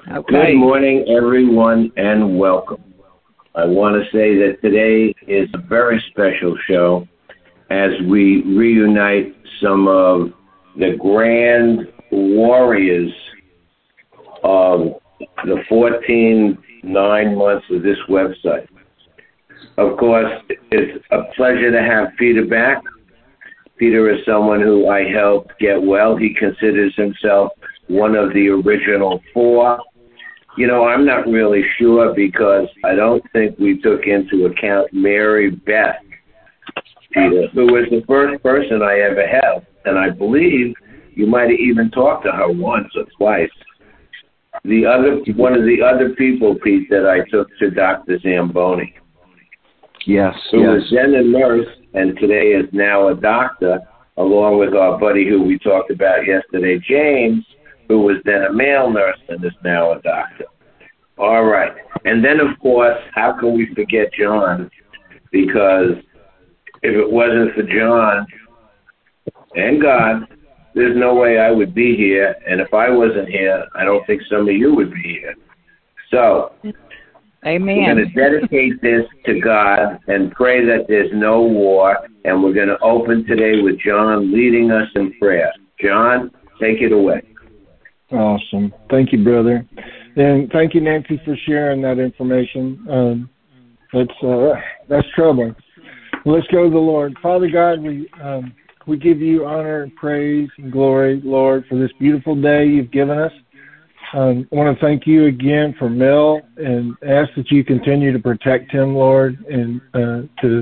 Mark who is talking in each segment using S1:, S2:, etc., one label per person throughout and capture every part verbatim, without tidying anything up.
S1: Okay. Good morning, everyone, and welcome. I want to say that today is a very special show as we reunite some of the grand warriors of the fourteen nine months of this website. Of course, it's a pleasure to have Peter back. Peter is someone who I helped get well. He considers himself one of the original four. You know, I'm not really sure because I don't think we took into account Mary Beth, Peter, who was the first person I ever had. And I believe you might have even talked to her once or twice. The other, one of the other people, Pete, that I took to Doctor Zamboni.
S2: Yes,
S1: who
S2: yes.
S1: was then a nurse and today is now a doctor, along with our buddy who we talked about yesterday, James, who was then a male nurse and is now a doctor. All right. And then, of course, how can we forget John? Because if it wasn't for John and God, there's no way I would be here. And if I wasn't here, I don't think some of you would be here. So,
S3: Amen.
S1: We're going to dedicate this to God and pray that there's no war. And we're going to open today with John leading us in prayer. John, take it away.
S4: Awesome. Thank you, brother. And thank you, Nancy, for sharing that information. Um, that's, uh, that's troubling. Let's go to the Lord. Father God, we um, we give you honor and praise and glory, Lord, for this beautiful day you've given us. Um, I want to thank you again for Mel and ask that you continue to protect him, Lord, and uh, to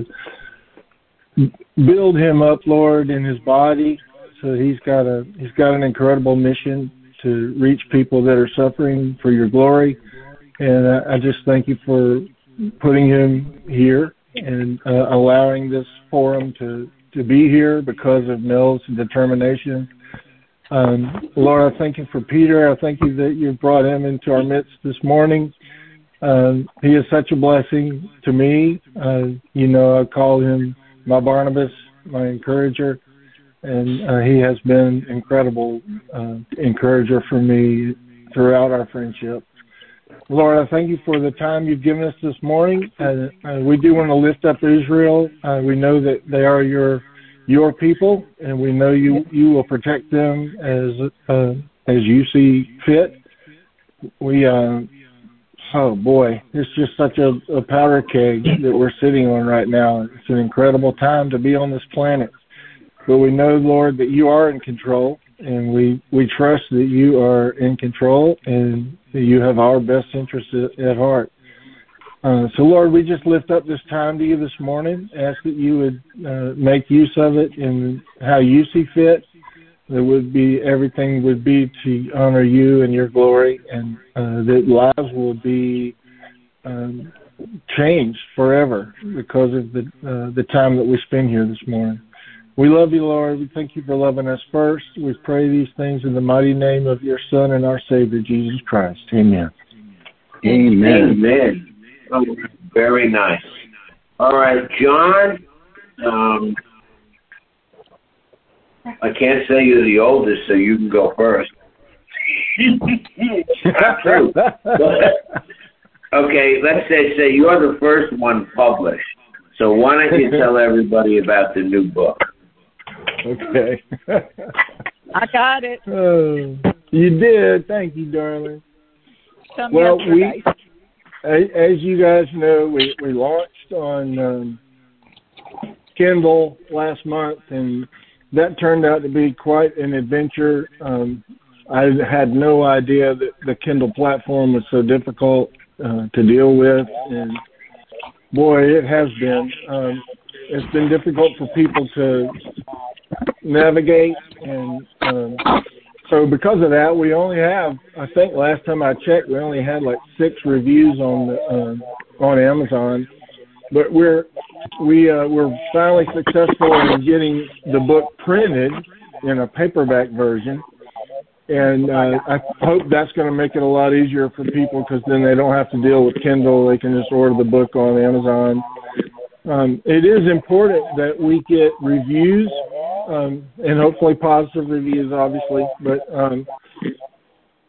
S4: build him up, Lord, in his body. So he's got a he's got an incredible mission to reach people that are suffering for your glory. And I, I just thank you for putting him here and uh, allowing this forum to, to be here because of Mel's determination. Um, Lord, I thank you for Peter. I thank you that you've brought him into our midst this morning. Um, he is such a blessing to me. Uh, you know, I call him my Barnabas, my encourager. And uh, he has been incredible uh, encourager for me throughout our friendship. Lord, I thank you for the time you've given us this morning. Uh, uh, we do want to lift up Israel. Uh, we know that they are your your people, and we know you, you will protect them as uh, as you see fit. We, uh, oh boy, it's just such a, a powder keg that we're sitting on right now. It's an incredible time to be on this planet. But we know, Lord, that you are in control, and we, we trust that you are in control and that you have our best interests at, at heart. Uh, so, Lord, we just lift up this time to you this morning, ask that you would uh, make use of it in how you see fit. That would be everything would be to honor you and your glory, and uh, that lives will be um, changed forever because of the uh, the time that we spend here this morning. We love you, Lord. We thank you for loving us first. We pray these things in the mighty name of your Son and our Savior, Jesus Christ. Amen.
S1: Amen. Amen. Oh, very nice. All right, John. Um, I can't say you're the oldest, so you can go first. Not true. Okay, let's say say you're the first one published. So why don't you tell everybody about the new book?
S4: Okay.
S3: I got it.
S4: Oh, you did. Thank you, darling.
S3: Come
S4: well,
S3: yesterday.
S4: we, as you guys know, we, we launched on um, Kindle last month, and that turned out to be quite an adventure. Um, I had no idea that the Kindle platform was so difficult uh, to deal with, and boy, it has been. Um, it's been difficult for people to navigate, and um, so because of that, we only have, I think last time I checked, we only had like six reviews on the uh, on Amazon. But we're we uh, we're finally successful in getting the book printed in a paperback version, and uh, I hope that's going to make it a lot easier for people because then they don't have to deal with Kindle. They can just order the book on Amazon. Um, it is important that we get reviews, um, and hopefully positive reviews, obviously. But um,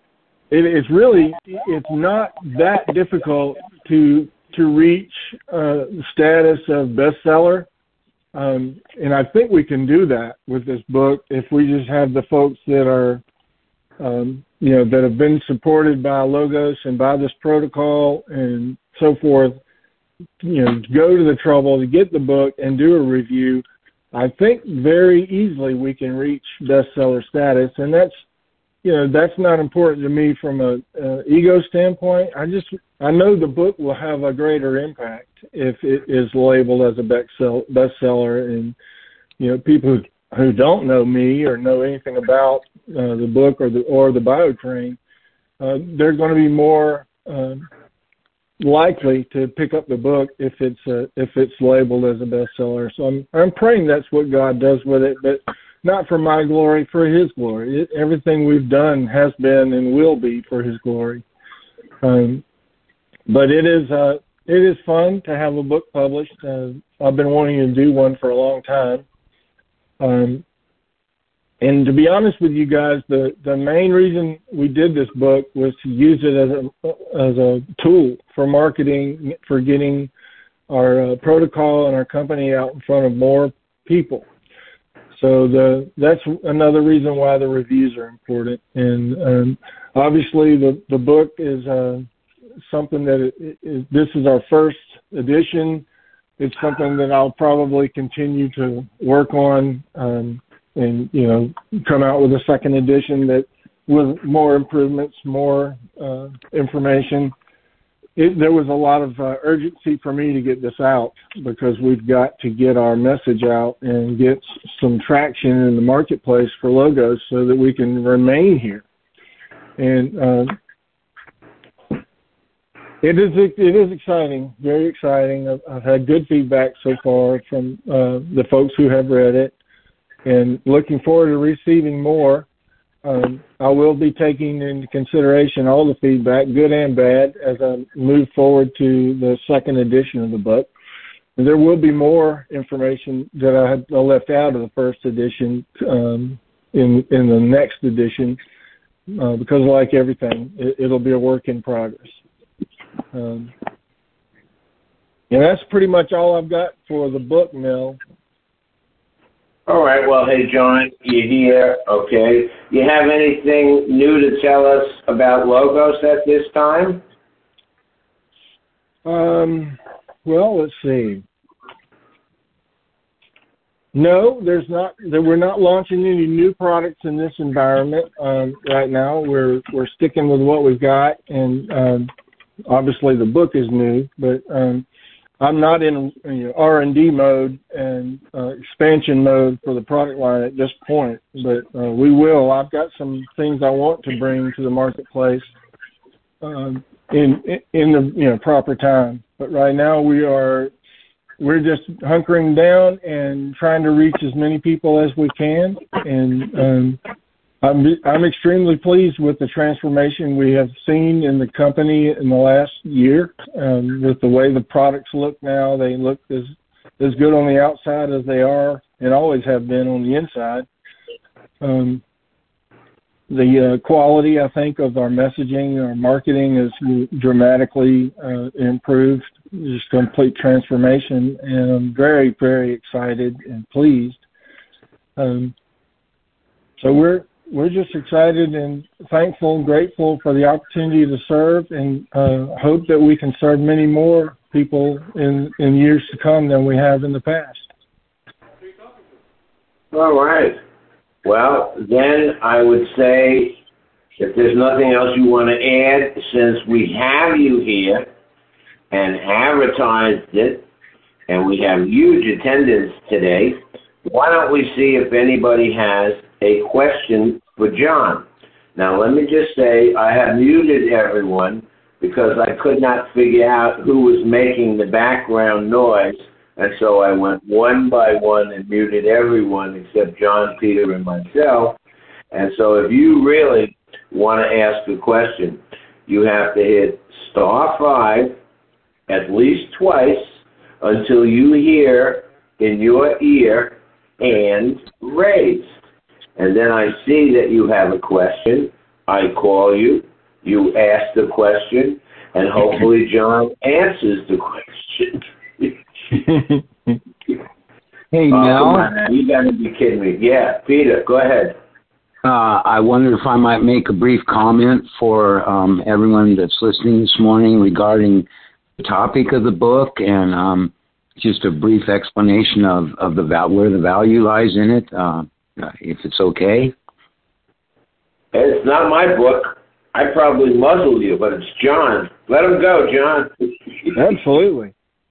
S4: it, it's really it's not that difficult to to reach uh, the status of bestseller, um, and I think we can do that with this book if we just have the folks that are, um, you know, that have been supported by Logos and by this protocol and so forth. You know, go to the trouble to get the book and do a review. I think very easily we can reach bestseller status, and that's, you know, that's not important to me from a, a ego standpoint. I just, I know the book will have a greater impact if it is labeled as a bestseller, and, you know, people who, who don't know me or know anything about uh, the book or the or the BioTrain, uh, they're going to be more um, likely to pick up the book if it's uh, if it's labeled as a bestseller. So I'm I'm praying that's what God does with it, but not for my glory, for His glory. It, everything we've done has been and will be for His glory. Um, but it is uh, it is fun to have a book published. Uh, I've been wanting to do one for a long time. Um, and to be honest with you guys, the, the main reason we did this book was to use it as a as a tool for marketing, for getting our uh, protocol and our company out in front of more people. So the that's another reason why the reviews are important. And um, obviously the, the book is uh, something that it, it, this is our first edition. It's something that I'll probably continue to work on um, and, you know, come out with a second edition that with more improvements, more uh, information. It, there was a lot of uh, urgency for me to get this out because we've got to get our message out and get some traction in the marketplace for Logos so that we can remain here. And uh, it is it is exciting, very exciting. I've, I've had good feedback so far from uh, the folks who have read it, and looking forward to receiving more. Um, I will be taking into consideration all the feedback, good and bad, as I move forward to the second edition of the book. And there will be more information that I had left out of the first edition um, in in the next edition, uh, because like everything, it, it'll be a work in progress. Um, and that's pretty much all I've got for the book, Mel.
S1: All right. Well, hey, John, you're here. Okay. You have anything new to tell us about Logos at this time?
S4: Um. Well, let's see. No, there's not. We're not launching any new products in this environment um, right now. We're we're sticking with what we've got, and um, obviously the book is new, but. Um, I'm not in you know, R and D mode and uh, expansion mode for the product line at this point, but uh, we will. I've got some things I want to bring to the marketplace um, in in the you know proper time. But right now we are we're just hunkering down and trying to reach as many people as we can, and um, I'm I'm extremely pleased with the transformation we have seen in the company in the last year. Um, with the way the products look now, they look as as good on the outside as they are and always have been on the inside. Um, the uh, quality, I think, of our messaging, our marketing is dramatically uh, improved. Just complete transformation, and I'm very, very excited and pleased. Um, so we're We're just excited and thankful and grateful for the opportunity to serve, and uh, hope that we can serve many more people in, in years to come than we have in the past.
S1: All right. Well, then I would say, if there's nothing else you want to add, since we have you here and advertised it, and we have huge attendance today, why don't we see if anybody has a question for John. Now, let me just say I have muted everyone because I could not figure out who was making the background noise, and so I went one by one and muted everyone except John, Peter, and myself. And so if you really want to ask a question, you have to hit star five at least twice until you hear in your ear hand raised. And then I see that you have a question. I call you. You ask the question, and hopefully John answers the question.
S2: Hey,
S1: oh,
S2: Mel.
S1: Come on, you got to be kidding me. Yeah, Peter, go ahead.
S2: Uh, I wonder if I might make a brief comment for um, everyone that's listening this morning regarding the topic of the book and um, just a brief explanation of, of the val- where the value lies in it, uh, if it's okay.
S1: It's not my book. I probably muzzled you, but it's John. Let him go, John.
S4: Absolutely.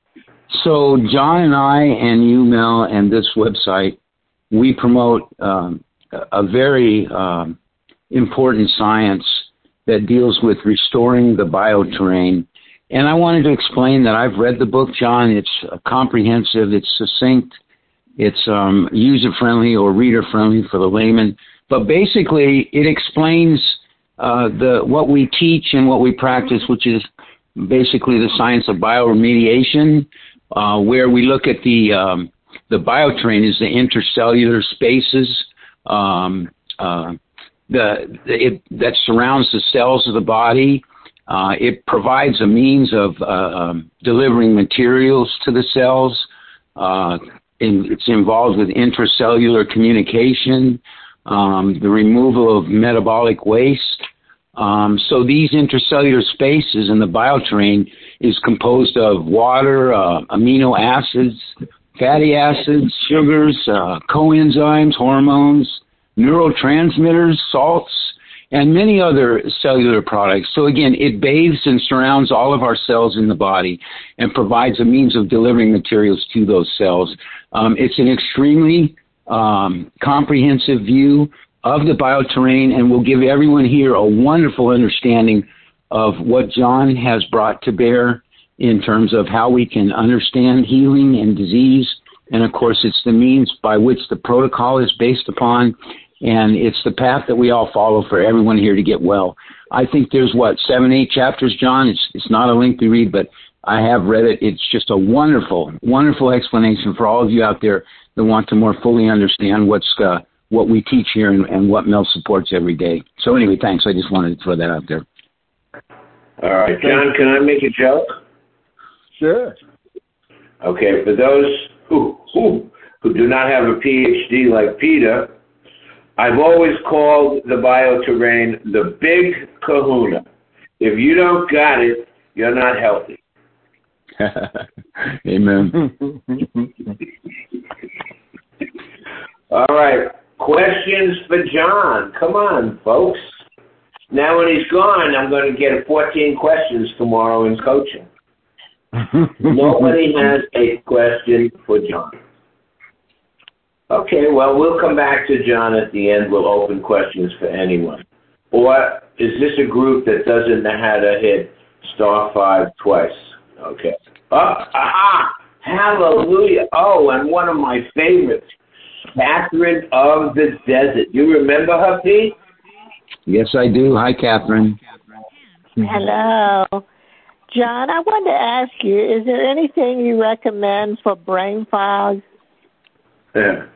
S2: So John and I and you, Mel, and this website, we promote um, a very um, important science that deals with restoring the bioterrain. And I wanted to explain that I've read the book, John. It's comprehensive, it's succinct, it's um, user-friendly or reader-friendly for the layman. But basically, it explains uh, the what we teach and what we practice, which is basically the science of bioremediation, uh, where we look at the um, the bioterrain as the intercellular spaces um, uh, the, it, that surrounds the cells of the body. Uh, it provides a means of uh, um, delivering materials to the cells. Uh, in, it's involved with intracellular communication, um, the removal of metabolic waste. Um, so these intercellular spaces in the bioterrain is composed of water, uh, amino acids, fatty acids, sugars, uh, coenzymes, hormones, neurotransmitters, salts, and many other cellular products. So again, it bathes and surrounds all of our cells in the body and provides a means of delivering materials to those cells. Um, it's an extremely um, comprehensive view of the bioterrain and will give everyone here a wonderful understanding of what John has brought to bear in terms of how we can understand healing and disease. And of course, it's the means by which the protocol is based upon. And it's the path that we all follow for everyone here to get well. I think there's, what, seven, eight chapters, John? It's it's not a lengthy read, but I have read it. It's just a wonderful, wonderful explanation for all of you out there that want to more fully understand what's uh, what we teach here and, and what Mel supports every day. So anyway, thanks. I just wanted to throw that out there.
S1: All right. John, can I make a joke?
S4: Sure.
S1: Okay, for those who, who, who do not have a P H D like Peter, I've always called the bioterrain the big kahuna. If you don't got it, you're not healthy.
S2: Amen.
S1: All right. Questions for John. Come on, folks. Now when he's gone, I'm going to get fourteen questions tomorrow in coaching. Nobody has a question for John. Okay, well, we'll come back to John at the end. We'll open questions for anyone. Or is this a group that doesn't know how to hit star five twice? Okay. Oh, aha! Hallelujah. Oh, and one of my favorites, Catherine of the Desert. You remember her, Pete?
S2: Yes, I do. Hi, Catherine.
S5: Hello. John, I wanted to ask you, is there anything you recommend for brain fog?
S1: Yeah.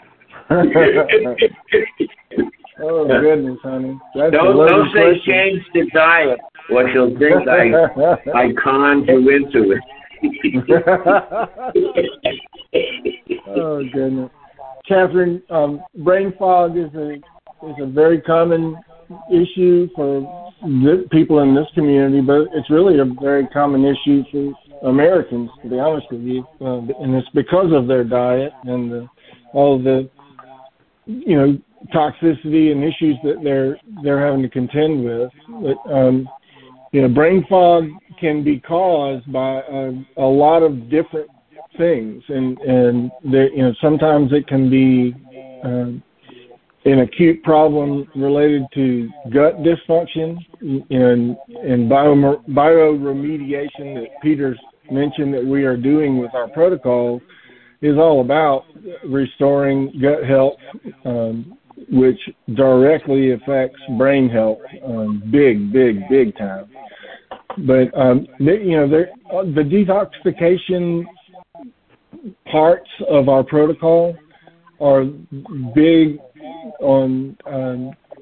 S4: Oh, goodness, honey. That's
S1: don't don't say
S4: question.
S1: change the diet, or she'll think I, I conned you into it.
S4: Oh, goodness. Catherine, um, brain fog is a is a very common issue for th- people in this community, but it's really a very common issue for Americans, to be honest with you. Uh, and it's because of their diet and the, all the, you know, toxicity and issues that they're they're having to contend with. But, um, you know, brain fog can be caused by a, a lot of different things, and and there, you know, sometimes it can be um, an acute problem related to gut dysfunction and and bio bioremediation that Peter's mentioned that we are doing with our protocol is all about restoring gut health, um, which directly affects brain health, um, big, big, big time. But um, they, you know, the detoxification parts of our protocol are big on um,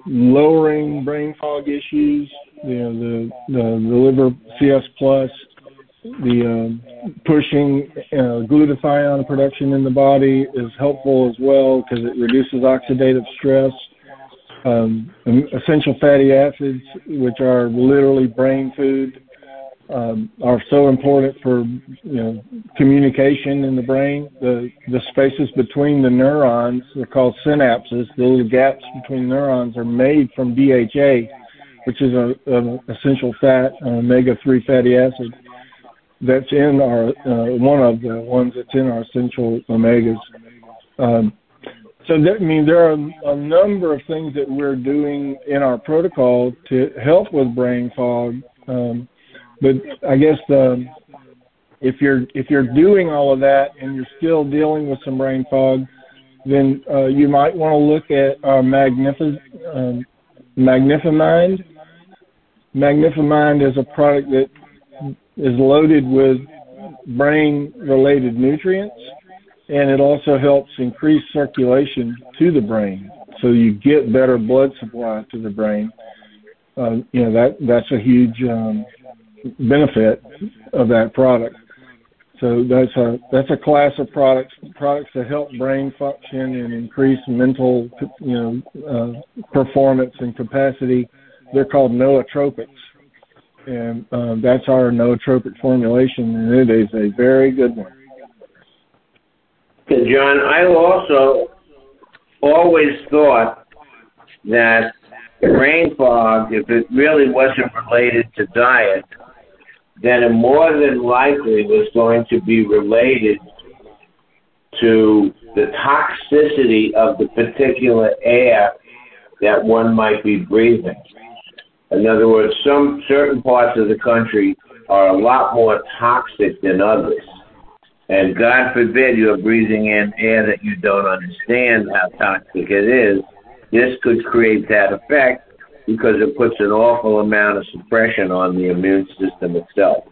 S4: lowering brain fog issues, you know, the, the, the liver C S plus, the uh, pushing uh, glutathione production in the body is helpful as well because it reduces oxidative stress. Um, essential fatty acids, which are literally brain food, um, are so important for, you know, communication in the brain. The the spaces between the neurons, they're called synapses. The little gaps between neurons are made from D H A, which is a, a essential fat, an omega three fatty acid. That's in our uh, one of the ones that's in our essential omegas. Um, So that, I mean, there are a number of things that we're doing in our protocol to help with brain fog. Um, but I guess the, if you're if you're doing all of that and you're still dealing with some brain fog, then uh, you might want to look at our Magnifi- um, Magnifimind. Magnifimind is a product that is loaded with brain-related nutrients. And it also helps increase circulation to the brain, so you get better blood supply to the brain. Uh, you know, that that's a huge um, benefit of that product. So that's a that's a class of products products that help brain function and increase mental, you know, uh, performance and capacity. They're called nootropics, and uh, that's our nootropic formulation, and it is a very good one.
S1: John, I also always thought that brain fog, if it really wasn't related to diet, then it more than likely was going to be related to the toxicity of the particular air that one might be breathing. In other words, some certain parts of the country are a lot more toxic than others. And God forbid you're breathing in air that you don't understand how toxic it is. This could create that effect because it puts an awful amount of suppression on the immune system itself.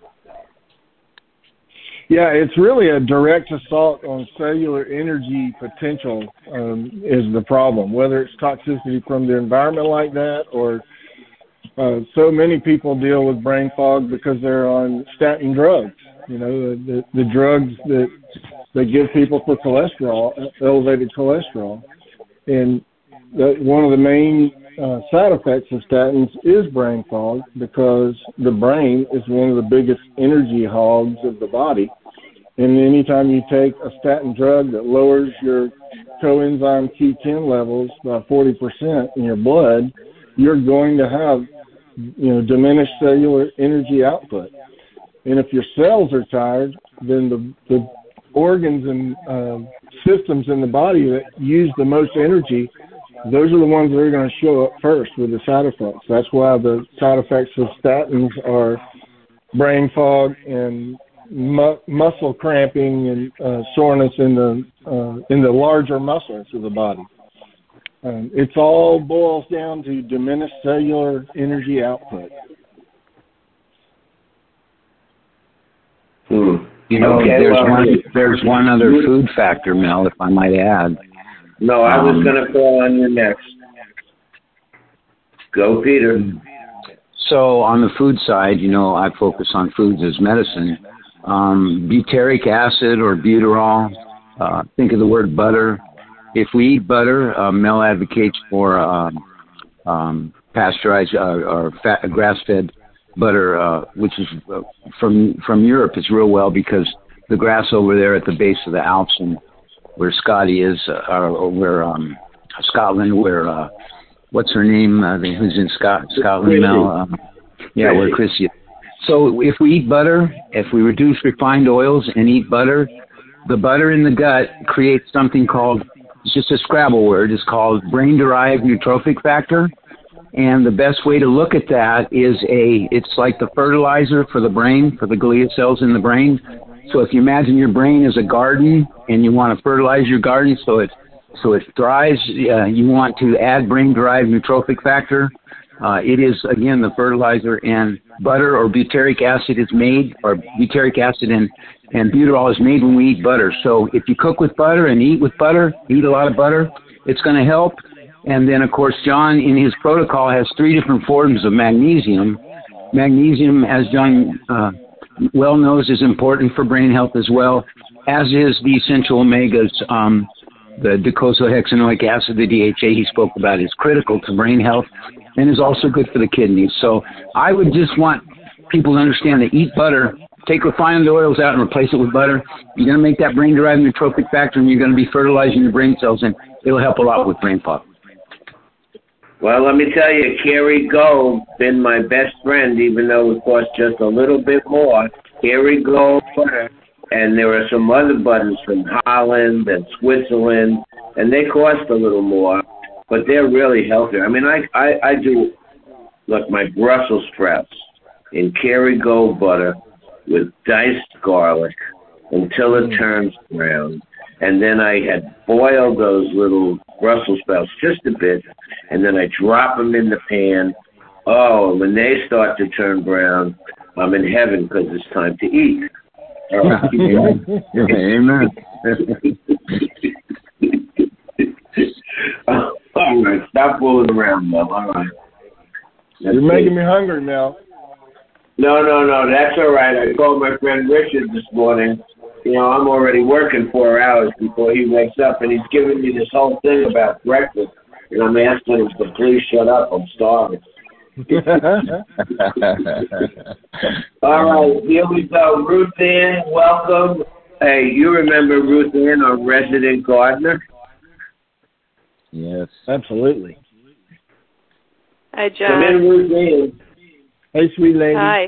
S4: Yeah, it's really a direct assault on cellular energy potential um, is the problem, whether it's toxicity from the environment like that or uh, so many people deal with brain fog because they're on statin drugs. You know, the, the drugs that they give people for cholesterol, elevated cholesterol. And that one of the main uh, side effects of statins is brain fog because the brain is one of the biggest energy hogs of the body. And anytime you take a statin drug that lowers your coenzyme Q ten levels by forty percent in your blood, you're going to have, you know, diminished cellular energy output. And if your cells are tired, then the, the organs and uh, systems in the body that use the most energy, those are the ones that are going to show up first with the side effects. That's why the side effects of statins are brain fog and mu- muscle cramping and uh, soreness in the uh, in the larger muscles of the body. Um, it's all boils down to diminished cellular energy output.
S1: Hmm.
S2: You know,
S1: okay,
S2: there's
S1: well,
S2: one there's one other food factor, Mel, if I might add.
S1: No, I was
S2: um,
S1: going to call on you next. Go, Peter.
S2: So on the food side, you know, I focus on foods as medicine. Um, butyric acid or butyrol, uh, think of the word butter. If we eat butter, uh, Mel advocates for um, um, pasteurized uh, or fat, grass-fed butter, uh, which is uh, from from Europe. It's real well because the grass over there at the base of the Alps and where Scotty is, uh, or where um, Scotland, where uh, what's her name? Uh, who's in Scot- Scotland now? Um, yeah, where Chrissy is. So if we eat butter, if we reduce refined oils and eat butter, the butter in the gut creates something called, it's just a Scrabble word, it's called brain-derived neurotrophic factor. And the best way to look at that is a, it's like the fertilizer for the brain, for the glia cells in the brain. So if you imagine your brain is a garden and you want to fertilize your garden so it, so it thrives, uh, you want to add brain-derived neurotrophic factor. Uh, it is, again, the fertilizer, and butter or butyric acid is made, or butyric acid and, and butyrol is made when we eat butter. So if you cook with butter and eat with butter, eat a lot of butter, it's going to help. And then, of course, John, in his protocol, has three different forms of magnesium. Magnesium, as John uh, well knows, is important for brain health as well, as is the essential omegas. Um, the docosahexaenoic acid, the D H A he spoke about, is critical to brain health and is also good for the kidneys. So I would just want people to understand that eat butter, take refined oils out and replace it with butter. You're going to make that brain-derived neurotrophic factor, and you're going to be fertilizing your brain cells, and it'll help a lot with brain fog.
S1: Well, let me tell you, Kerry Gold been my best friend, even though it costs just a little bit more. Kerry Gold butter, and there are some other butters from Holland and Switzerland, and they cost a little more, but they're really healthy. I mean, I, I, I do, look, my Brussels sprouts in Kerry Gold butter with diced garlic until it turns brown. And then I had boiled those little Brussels sprouts just a bit, and then I drop them in the pan. Oh, when they start to turn brown, I'm in heaven because it's time to eat. All right.
S2: Amen.
S1: All right, stop fooling around, Mel. All right. That's
S4: You're making
S1: it.
S4: me hungry now.
S1: No, no, no, that's all right. I called my friend Richard this morning. You know, I'm already working four hours before he wakes up, and he's giving me this whole thing about breakfast, and I'm asking him to please shut up. I'm starving. All right, here we go. Ruth Ann, welcome. Hey, you remember Ruth Ann, our resident gardener?
S4: Yes, absolutely.
S6: Hi, John.
S1: Come in, Ruth Ann.
S4: Hey, sweet lady.
S6: Hi.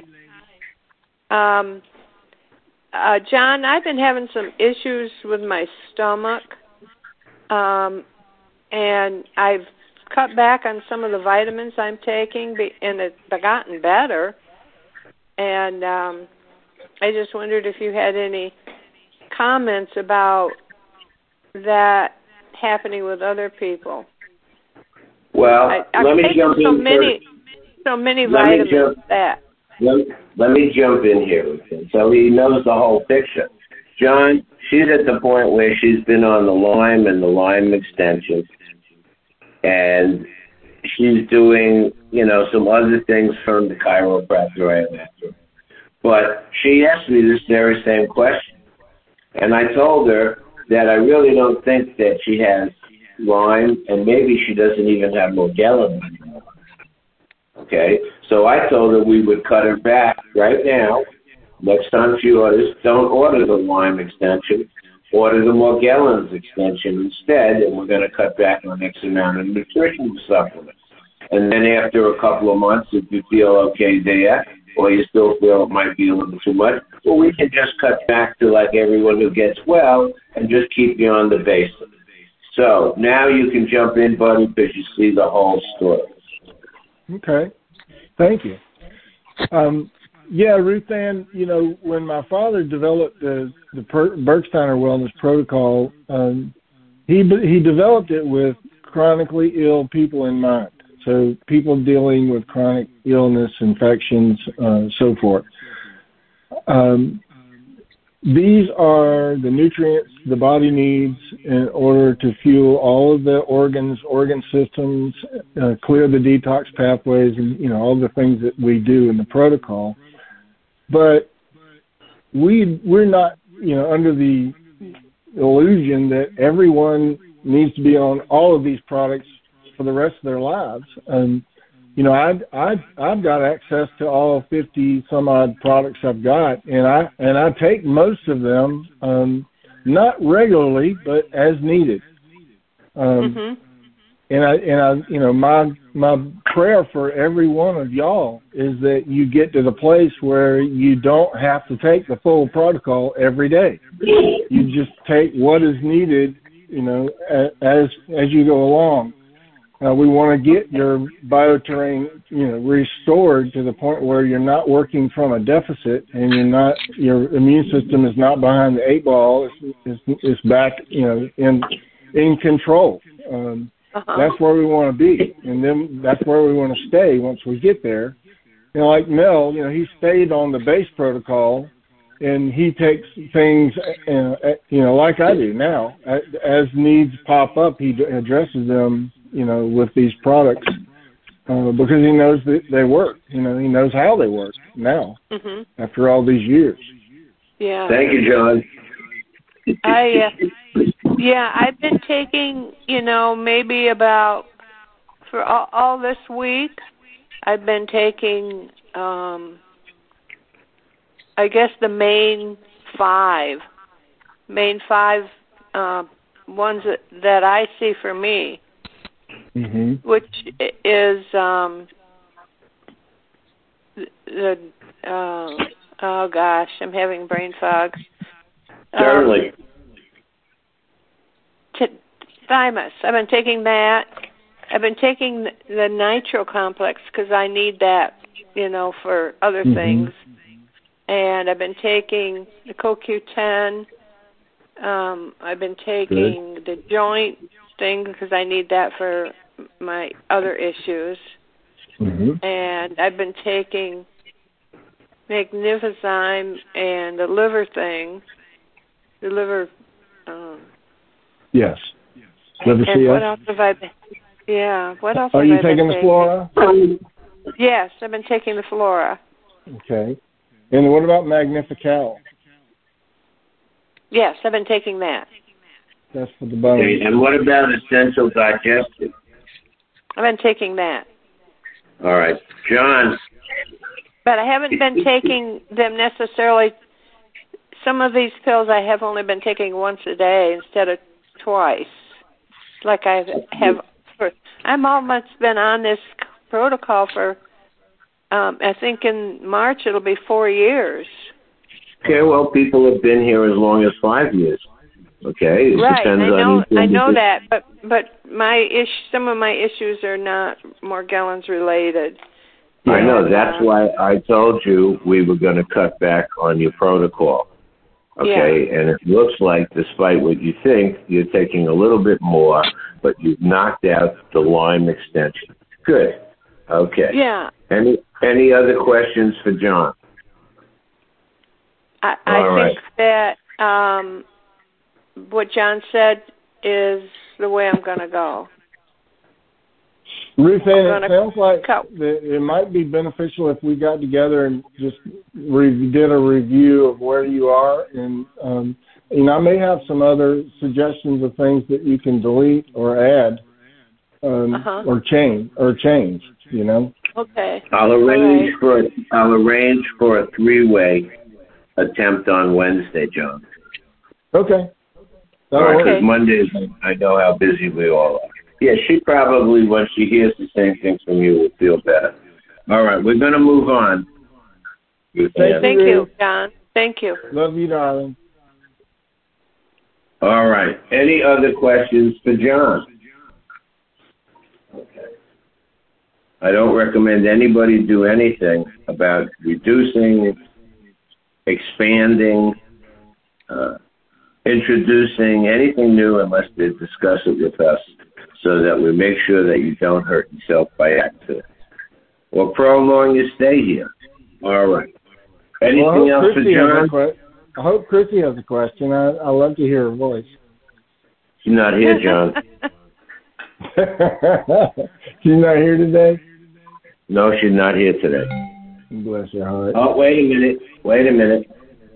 S6: Um, uh, John, I've been having some issues with my stomach, um, and I've cut back on some of the vitamins I'm taking, and it's gotten better. And um, I just wondered if you had any comments about that happening with other people.
S1: Well,
S6: I, I've
S1: let me
S6: taken
S1: jump
S6: so
S1: in
S6: many,
S1: first.
S6: so many
S1: Let me
S6: vitamins
S1: jump-
S6: that.
S1: Let, let me jump in here with him so he knows the whole picture. John, she's at the point where she's been on the Lyme and the Lyme extension, and she's doing, you know, some other things from the chiropractor I have after. But she asked me this very same question, and I told her that I really don't think that she has Lyme, and maybe she doesn't even have Morgellons anymore. Okay, so I told her we would cut her back right now. Next time she orders, don't order the Lyme extension, order the Morgellons extension instead, and we're going to cut back on X amount of nutrition supplements. And then after a couple of months, if you feel okay there, or you still feel it might be a little too much, well, we can just cut back to like everyone who gets well and just keep you on the basics. So now you can jump in, buddy, because you see the whole story.
S4: Okay. Thank you. Um, yeah, Ruth Ann, you know, when my father developed the, the per- Bergsteiner Wellness Protocol, um, he he developed it with chronically ill people in mind. So people dealing with chronic illness, infections, uh, so forth. Um, these are the nutrients the body needs in order to fuel all of the organs, organ systems, uh, clear the detox pathways, and, you know, all the things that we do in the protocol. But we, we're not, you know, under the illusion that everyone needs to be on all of these products for the rest of their lives. Um, you know, I I I've got access to all fifty some odd products I've got, and I and I take most of them, um, not regularly, but as needed. Um,
S6: Mm-hmm.
S4: And I and I, you know, my my prayer for every one of y'all is that you get to the place where you don't have to take the full protocol every day. You just take what is needed, you know, as as you go along. Uh, we want to get your bioterrain, you know, restored to the point where you're not working from a deficit and you're not, your immune system is not behind the eight ball. It's, it's, it's back, you know, in in control. Um,
S6: Uh-huh.
S4: That's where we want to be, and then that's where we want to stay once we get there. You know, like Mel, you know, he stayed on the base protocol, and he takes things, uh, you know, like I do now. As needs pop up, he addresses them you know, with these products uh, because he knows that they work. You know, he knows how they work now
S6: Mhm.
S4: after all these years.
S6: Yeah.
S1: Thank you, John.
S6: I uh, yeah, I've been taking, you know, maybe about for all, all this week. I've been taking, um, I guess the main five, main five uh, ones that, that I see for me,
S4: Mm-hmm.
S6: which is um, the uh, oh gosh, I'm having brain fog.
S1: Certainly.
S6: Um, t- thymus. I've been taking that. I've been taking the, the nitro complex because I need that, you know, for other
S4: Mm-hmm.
S6: things. And I've been taking the C O Q ten. Um, I've been taking Good. the joint thing because I need that for my other issues.
S4: Mm-hmm.
S6: And I've been taking Magnifizyme and the liver thing. The liver. Um,
S4: yes. Liver
S6: and
S4: C S?
S6: what else have I been? Yeah. What else
S4: Are
S6: have
S4: you
S6: I been
S4: taking the
S6: taking?
S4: Flora?
S6: Yes, I've been taking the Flora.
S4: Okay. And what about Magnifical?
S6: Yes, I've been taking that.
S4: That's for the bones.
S1: Okay, and what about Essential Digestive?
S6: I've been taking that.
S1: All right. John.
S6: But I haven't been taking them necessarily. Some of these pills I have only been taking once a day instead of twice. Like I have for, I'm almost been on this protocol for, um, I think in March it'll be four years.
S1: Okay, well, people have been here as long as five years. Okay, it
S6: right.
S1: depends
S6: I know.
S1: on
S6: I know that, but but my ish. Some of my issues are not Morgellons related.
S1: I know.
S6: And,
S1: that's
S6: uh,
S1: why I told you we were going to cut back on your protocol. Okay,
S6: yeah.
S1: and it looks like, despite what you think, you're taking a little bit more, but you've knocked out the Lyme extension. Good. Okay.
S6: Yeah.
S1: Any any other questions for John?
S6: I, I
S1: All
S6: think
S1: right.
S6: that um, what John said is the way I'm going to go.
S4: Ruth Ann, it sounds like
S6: cut.
S4: that it might be beneficial if we got together and just re- did a review of where you are. And, um, you know, I may have some other suggestions of things that you can delete or add um,
S6: uh-huh.
S4: or change or change, you know.
S6: Okay.
S1: I'll arrange
S6: right.
S1: for a, I'll arrange for a three-way attempt on Wednesday, John.
S4: Okay.
S1: All right, because
S6: okay.
S1: Mondays, I know how busy we all are. Yeah, she probably, when she hears the same things from you, will feel better. All right, we're going to move on.
S4: Thank,
S6: Thank
S4: you,
S6: you, John. Thank you.
S4: Love you, darling.
S1: All right. Any other questions for John? Okay. I don't recommend anybody do anything about reducing, expanding, uh, introducing anything new unless they discuss it with us, so that we make sure that you don't hurt yourself by accident or prolong your stay here. All right. Anything
S4: well,
S1: else for John?
S4: Que- I hope Chrissy has a question. I, I love to hear her voice.
S1: She's not here, John.
S4: She's not here today?
S1: No, she's not here today.
S4: Bless your heart.
S1: Oh, wait a minute. Wait a minute.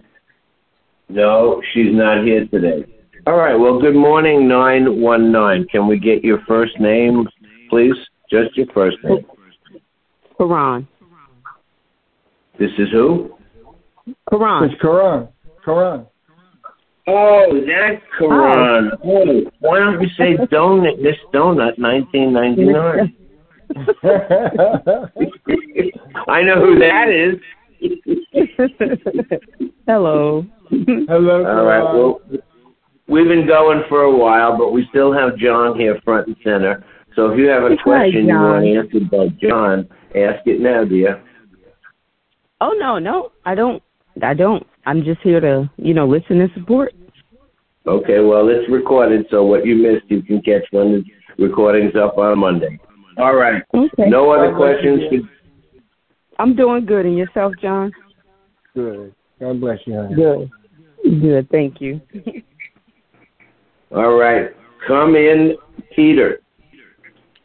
S1: No, she's not here today. All right. Well, good morning, nine one nine. Can we get your first name, please? Just your first name.
S7: Quran.
S1: This is who?
S7: Quran.
S4: It's Quran. Quran.
S1: Oh, that's Quran. Oh, why don't you say donut, Miss Donut, nineteen ninety-nine? I know who that is.
S7: Hello.
S4: Hello.
S1: All right. Well, we've been going for a while, but we still have John here front and center. So if you have a question
S7: Hi,
S1: you want answered by John, ask it now, dear.
S7: Oh no, no, I don't. I don't. I'm just here to, you know, listen and support.
S1: Okay. Well, it's recorded, so what you missed, you can catch when the recording's up on Monday. All right.
S7: Okay.
S1: No other questions? For...
S7: I'm doing good. And yourself, John?
S4: Good. God bless you, honey.
S7: Good. Good. Thank you.
S1: All right. Come in, Peter.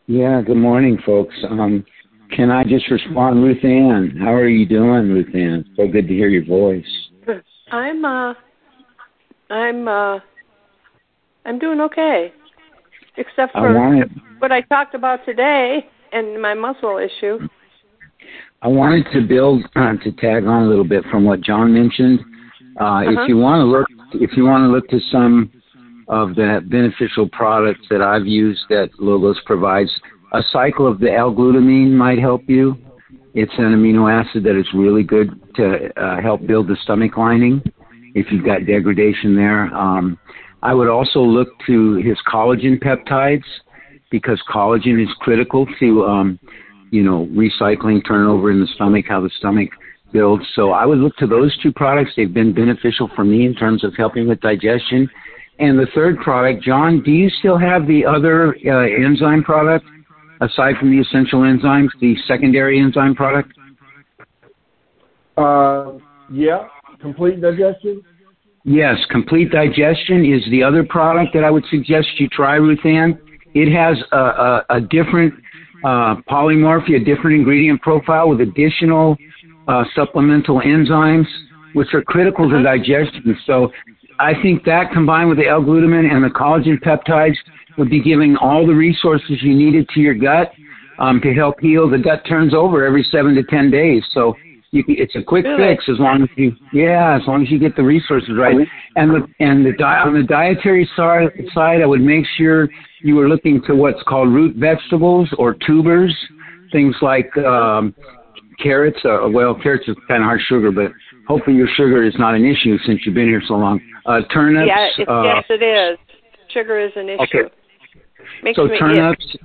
S2: Yeah, good morning, folks. Um, can I just respond, Ruth Ann? How are you doing, Ruth Ann? So good to hear your voice.
S6: I'm uh, I'm uh, I'm doing okay, except for
S2: I wanted,
S6: what I talked about today and my muscle issue.
S2: I wanted to build uh, to tag on a little bit from what John mentioned. Uh,
S6: Uh-huh.
S2: If you want to look, if you want to look to some of the beneficial products that I've used that Logos provides, a cycle of the L-glutamine might help you. It's an amino acid that is really good to uh, help build the stomach lining if you've got degradation there. Um, I would also look to his collagen peptides because collagen is critical to, um, you know, recycling turnover in the stomach, how the stomach builds. So I would look to those two products. They've been beneficial for me in terms of helping with digestion. And the third product, John, do you still have the other uh, enzyme product aside from the essential enzymes, the secondary enzyme product?
S4: Uh, yeah, complete digestion.
S2: Yes, Complete Digestion is the other product that I would suggest you try, Ruth Ann. It has a, a, a different uh, polymorphy, a different ingredient profile with additional uh, supplemental enzymes, which are critical to digestion. So I think that combined with the L-glutamine and the collagen peptides would be giving all the resources you needed to your gut um, to help heal. The gut turns over every seven to ten days. So you can, it's a quick
S6: Really?
S2: fix as long as you, yeah, as long as you get the resources right. And the, and the di- on the dietary side, side, I would make sure you were looking to what's called root vegetables or tubers, things like um, carrots. Uh, well, carrots is kind of hard sugar, but hopefully your sugar is not an issue since you've been here so long. Uh, turnips.
S6: Yeah, it,
S2: uh,
S6: yes, it is. Sugar is an issue.
S2: Okay.
S6: Makes
S2: So
S6: me
S2: turnips.
S6: itch.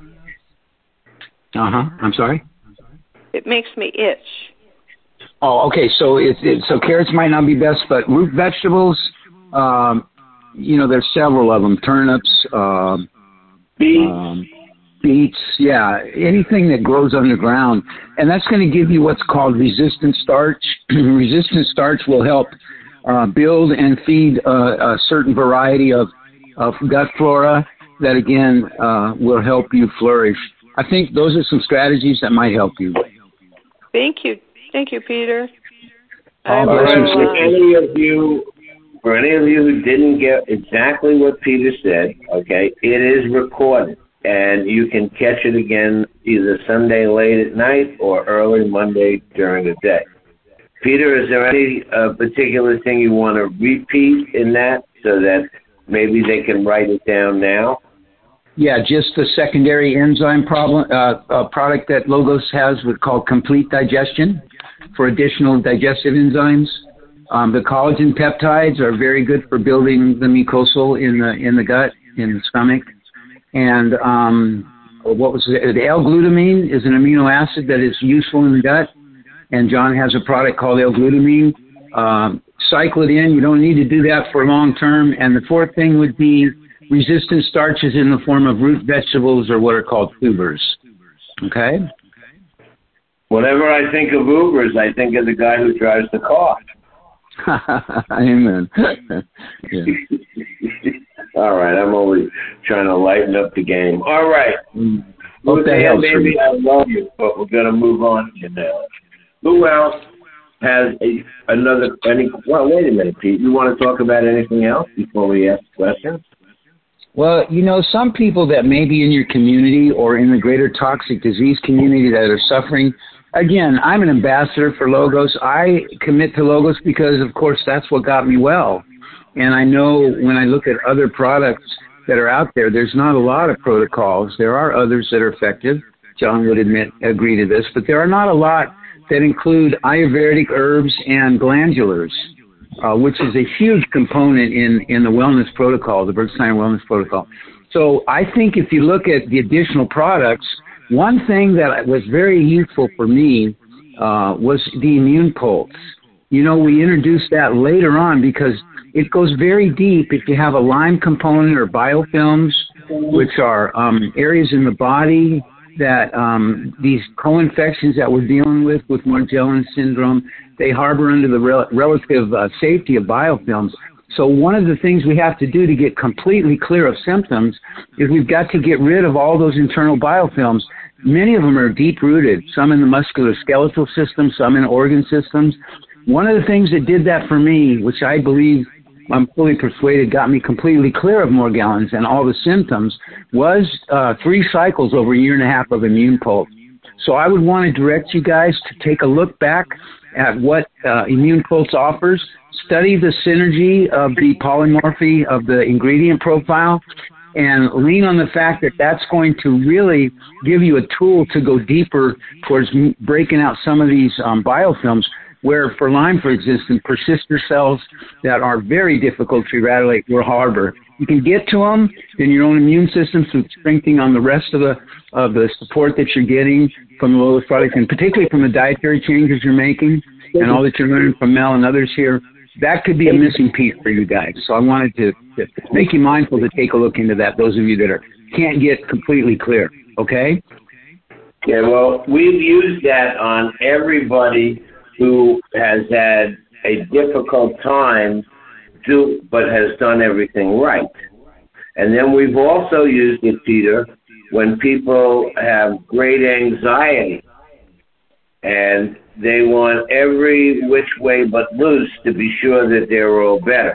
S2: Uh huh. I'm sorry.
S6: It makes me itch.
S2: Oh, okay. So it's it, so carrots might not be best, but root vegetables. Um, you know, there's several of them. Turnips. Um,
S1: Beets.
S2: um, beets. Yeah, anything that grows underground, and that's going to give you what's called resistant starch. Resistant starch will help uh, build and feed uh, a certain variety of of gut flora that again uh, will help you flourish. I think those are some strategies that might help you.
S6: Thank you. Thank you, Peter.
S2: All
S6: I
S2: right,
S6: will,
S1: For
S6: uh,
S1: any of you, for any of you who didn't get exactly what Peter said, okay, it is recorded, and you can catch it again either Sunday late at night or early Monday during the day. Peter, is there any uh, particular thing you want to repeat in that so that maybe they can write it down now?
S2: Yeah, just the secondary enzyme problem, uh, uh, product that Logos has with called Complete Digestion for additional digestive enzymes. Um, the collagen peptides are very good for building the mucosal in the in the gut, in the stomach. And um, what was it? The L-glutamine is an amino acid that is useful in the gut. And John has a product called L-glutamine. Um, cycle it in. You don't need to do that for long term. And the fourth thing would be resistant starches in the form of root vegetables or what are called tubers. Okay?
S1: Whenever I think of Ubers, I think of the guy who drives the car.
S2: Amen. Yeah.
S1: All right, I'm always trying to lighten up the game. All right.
S2: Hope that helps.
S1: Baby, I love you, but we're going to move on to you now. Who else has a, another, any, well, wait a minute, Pete. You want to talk about anything else before we ask questions?
S2: Well, you know, some people that may be in your community or in the greater toxic disease community that are suffering, again, I'm an ambassador for Logos. I commit to Logos because, of course, that's what got me well. And I know when I look at other products that are out there, there's not a lot of protocols. There are others that are effective. John would admit, agree to this, but there are not a lot that include Ayurvedic herbs and glandulars. Uh, which is a huge component in, in the wellness protocol, the Bergstein Wellness Protocol. So I think if you look at the additional products, one thing that was very useful for me uh, was the immune pulse. You know, we introduced that later on because it goes very deep. If you have a Lyme component or biofilms, which are um, areas in the body that um, these co-infections that we're dealing with, with Morgellons syndrome, they harbor under the rel- relative uh, safety of biofilms. So one of the things we have to do to get completely clear of symptoms is we've got to get rid of all those internal biofilms. Many of them are deep-rooted, some in the musculoskeletal system, some in organ systems. One of the things that did that for me, which I believe I'm fully persuaded got me completely clear of Morgellons and all the symptoms, was uh, three cycles over a year and a half of Immune Pulse. So I would want to direct you guys to take a look back at what uh, Immune Pulse offers, study the synergy of the polymorphy of the ingredient profile, and lean on the fact that that's going to really give you a tool to go deeper towards breaking out some of these um, biofilms, where for Lyme, for instance, persister cells that are very difficult to eradicate will harbor. You can get to them in your own immune system through strengthening on the rest of the of the support that you're getting from the Lilith products, and particularly from the dietary changes you're making and all that you're learning from Mel and others here. That could be a missing piece for you guys. So I wanted to, to make you mindful to take a look into that, those of you that are can't get completely clear, okay?
S1: Yeah, well, we've used that on everybody who has had a difficult time do, but has done everything right. And then we've also used it, Peter, when people have great anxiety and they want every which way but loose to be sure that they're all better.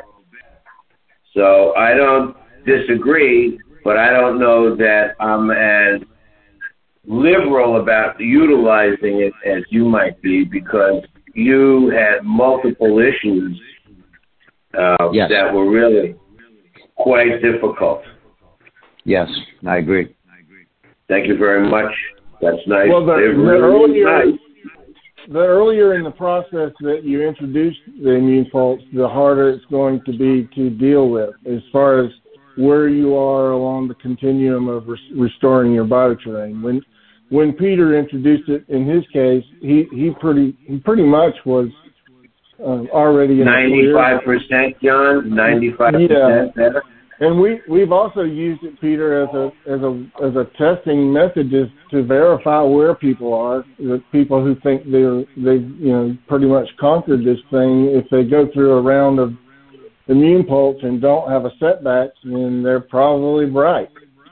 S1: So I don't disagree, but I don't know that I'm as liberal about utilizing it as you might be, because you had multiple issues uh,
S2: yes.
S1: that were really quite difficult.
S2: Yes, I agree.
S1: Thank you very much. That's nice.
S4: Well, the, the,
S1: really
S4: earlier,
S1: nice.
S4: the earlier in the process that you introduce the Immune Pulse, the harder it's going to be to deal with as far as where you are along the continuum of res- restoring your bioterrain. When when Peter introduced it, in his case, he, he pretty he pretty much was uh, already in
S1: ninety-five percent, John. Ninety-five percent
S4: yeah.
S1: better.
S4: And we we've also used it, Peter, as a as a as a testing method to, to verify where people are. The people who think they're they you know pretty much conquered this thing, if they go through a round of Immune Pulse and don't have a setback, then they're probably bright.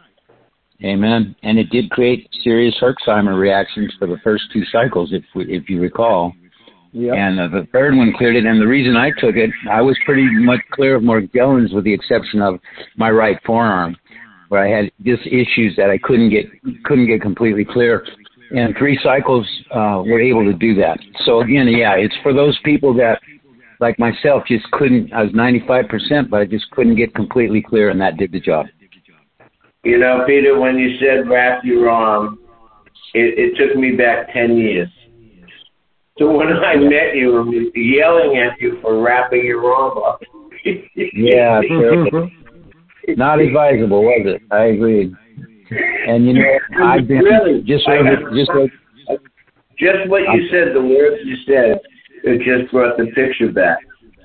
S2: Amen. And it did create serious Herxheimer reactions for the first two cycles, if we, if you recall.
S4: Yep.
S2: And uh, the third one cleared it. And the reason I took it, I was pretty much clear of Morgellons with the exception of my right forearm, where I had just issues that I couldn't get couldn't get completely clear. And three cycles uh, were able to do that. So again, yeah, it's for those people that, like myself, just couldn't. I was ninety-five percent, but I just couldn't get completely clear, and that did the job.
S1: You know, Peter, when you said wrap your arm, it, it took me back ten years. So when I met you, I was yelling at you for wrapping your arm up.
S2: Yeah, sure. Not advisable, was it? I agree. And you know, I've been
S1: really,
S2: just like, just like
S1: just what you said, the words you said, it just brought the picture back.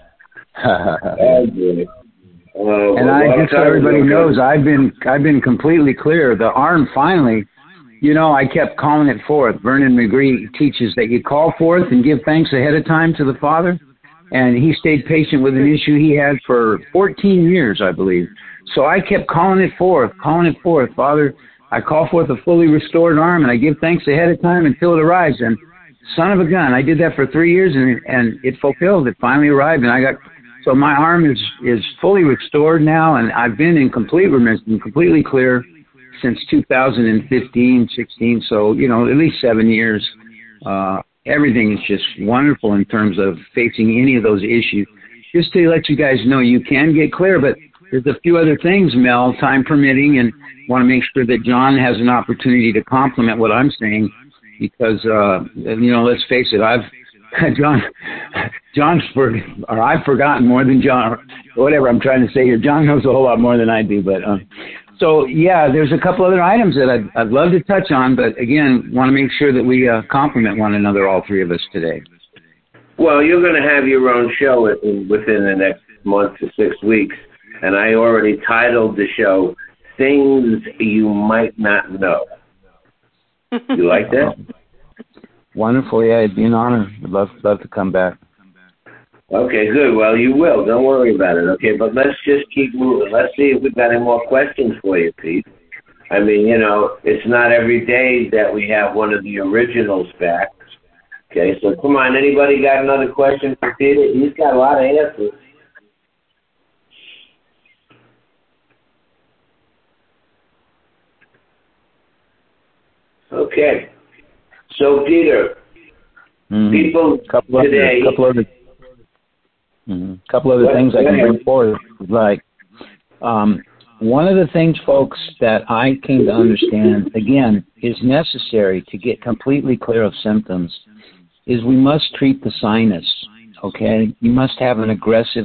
S1: Oh, boy. Uh,
S2: and I just so everybody knows I've been I've been completely clear. The arm finally, you know, I kept calling it forth. Vernon McGree teaches that you call forth and give thanks ahead of time to the Father. And he stayed patient with an issue he had for fourteen years, I believe. So I kept calling it forth, calling it forth. Father, I call forth a fully restored arm, and I give thanks ahead of time until it arrives. And son of a gun, I did that for three years, and and it fulfilled. It finally arrived, and I got... So my arm is, is fully restored now, and I've been in complete remission, completely clear since two thousand fifteen, sixteen, so, you know, at least seven years. Uh, everything is just wonderful in terms of facing any of those issues. Just to let you guys know, you can get clear, but there's a few other things, Mel, time permitting, and want to make sure that John has an opportunity to complement what I'm saying, because, uh, you know, let's face it, I've John, John's for, or I've forgotten more than John, or whatever I'm trying to say here. John knows a whole lot more than I do, but um, so yeah, there's a couple other items that I'd, I'd love to touch on, but again, want to make sure that we uh, complement one another, all three of us today.
S1: Well, you're going to have your own show in, within the next month to six weeks, and I already titled the show "Things You Might Not Know." You like that?
S2: Wonderful, yeah, it'd be an honor. I'd love, love to come back.
S1: Okay, good. Well, you will. Don't worry about it. Okay, but let's just keep moving. Let's see if we've got any more questions for you, Pete. I mean, you know, it's not every day that we have one of the originals back. Okay, so come on. Anybody got another question for Peter? He's got a lot of answers. Okay. So, Peter, mm-hmm. people
S2: couple
S1: today...
S2: Other, couple other, mm-hmm. couple other
S1: what,
S2: things I can bring forward. Like, um, one of the things, folks, that I came to understand, again, is necessary to get completely clear of symptoms is we must treat the sinus, okay? You must have an aggressive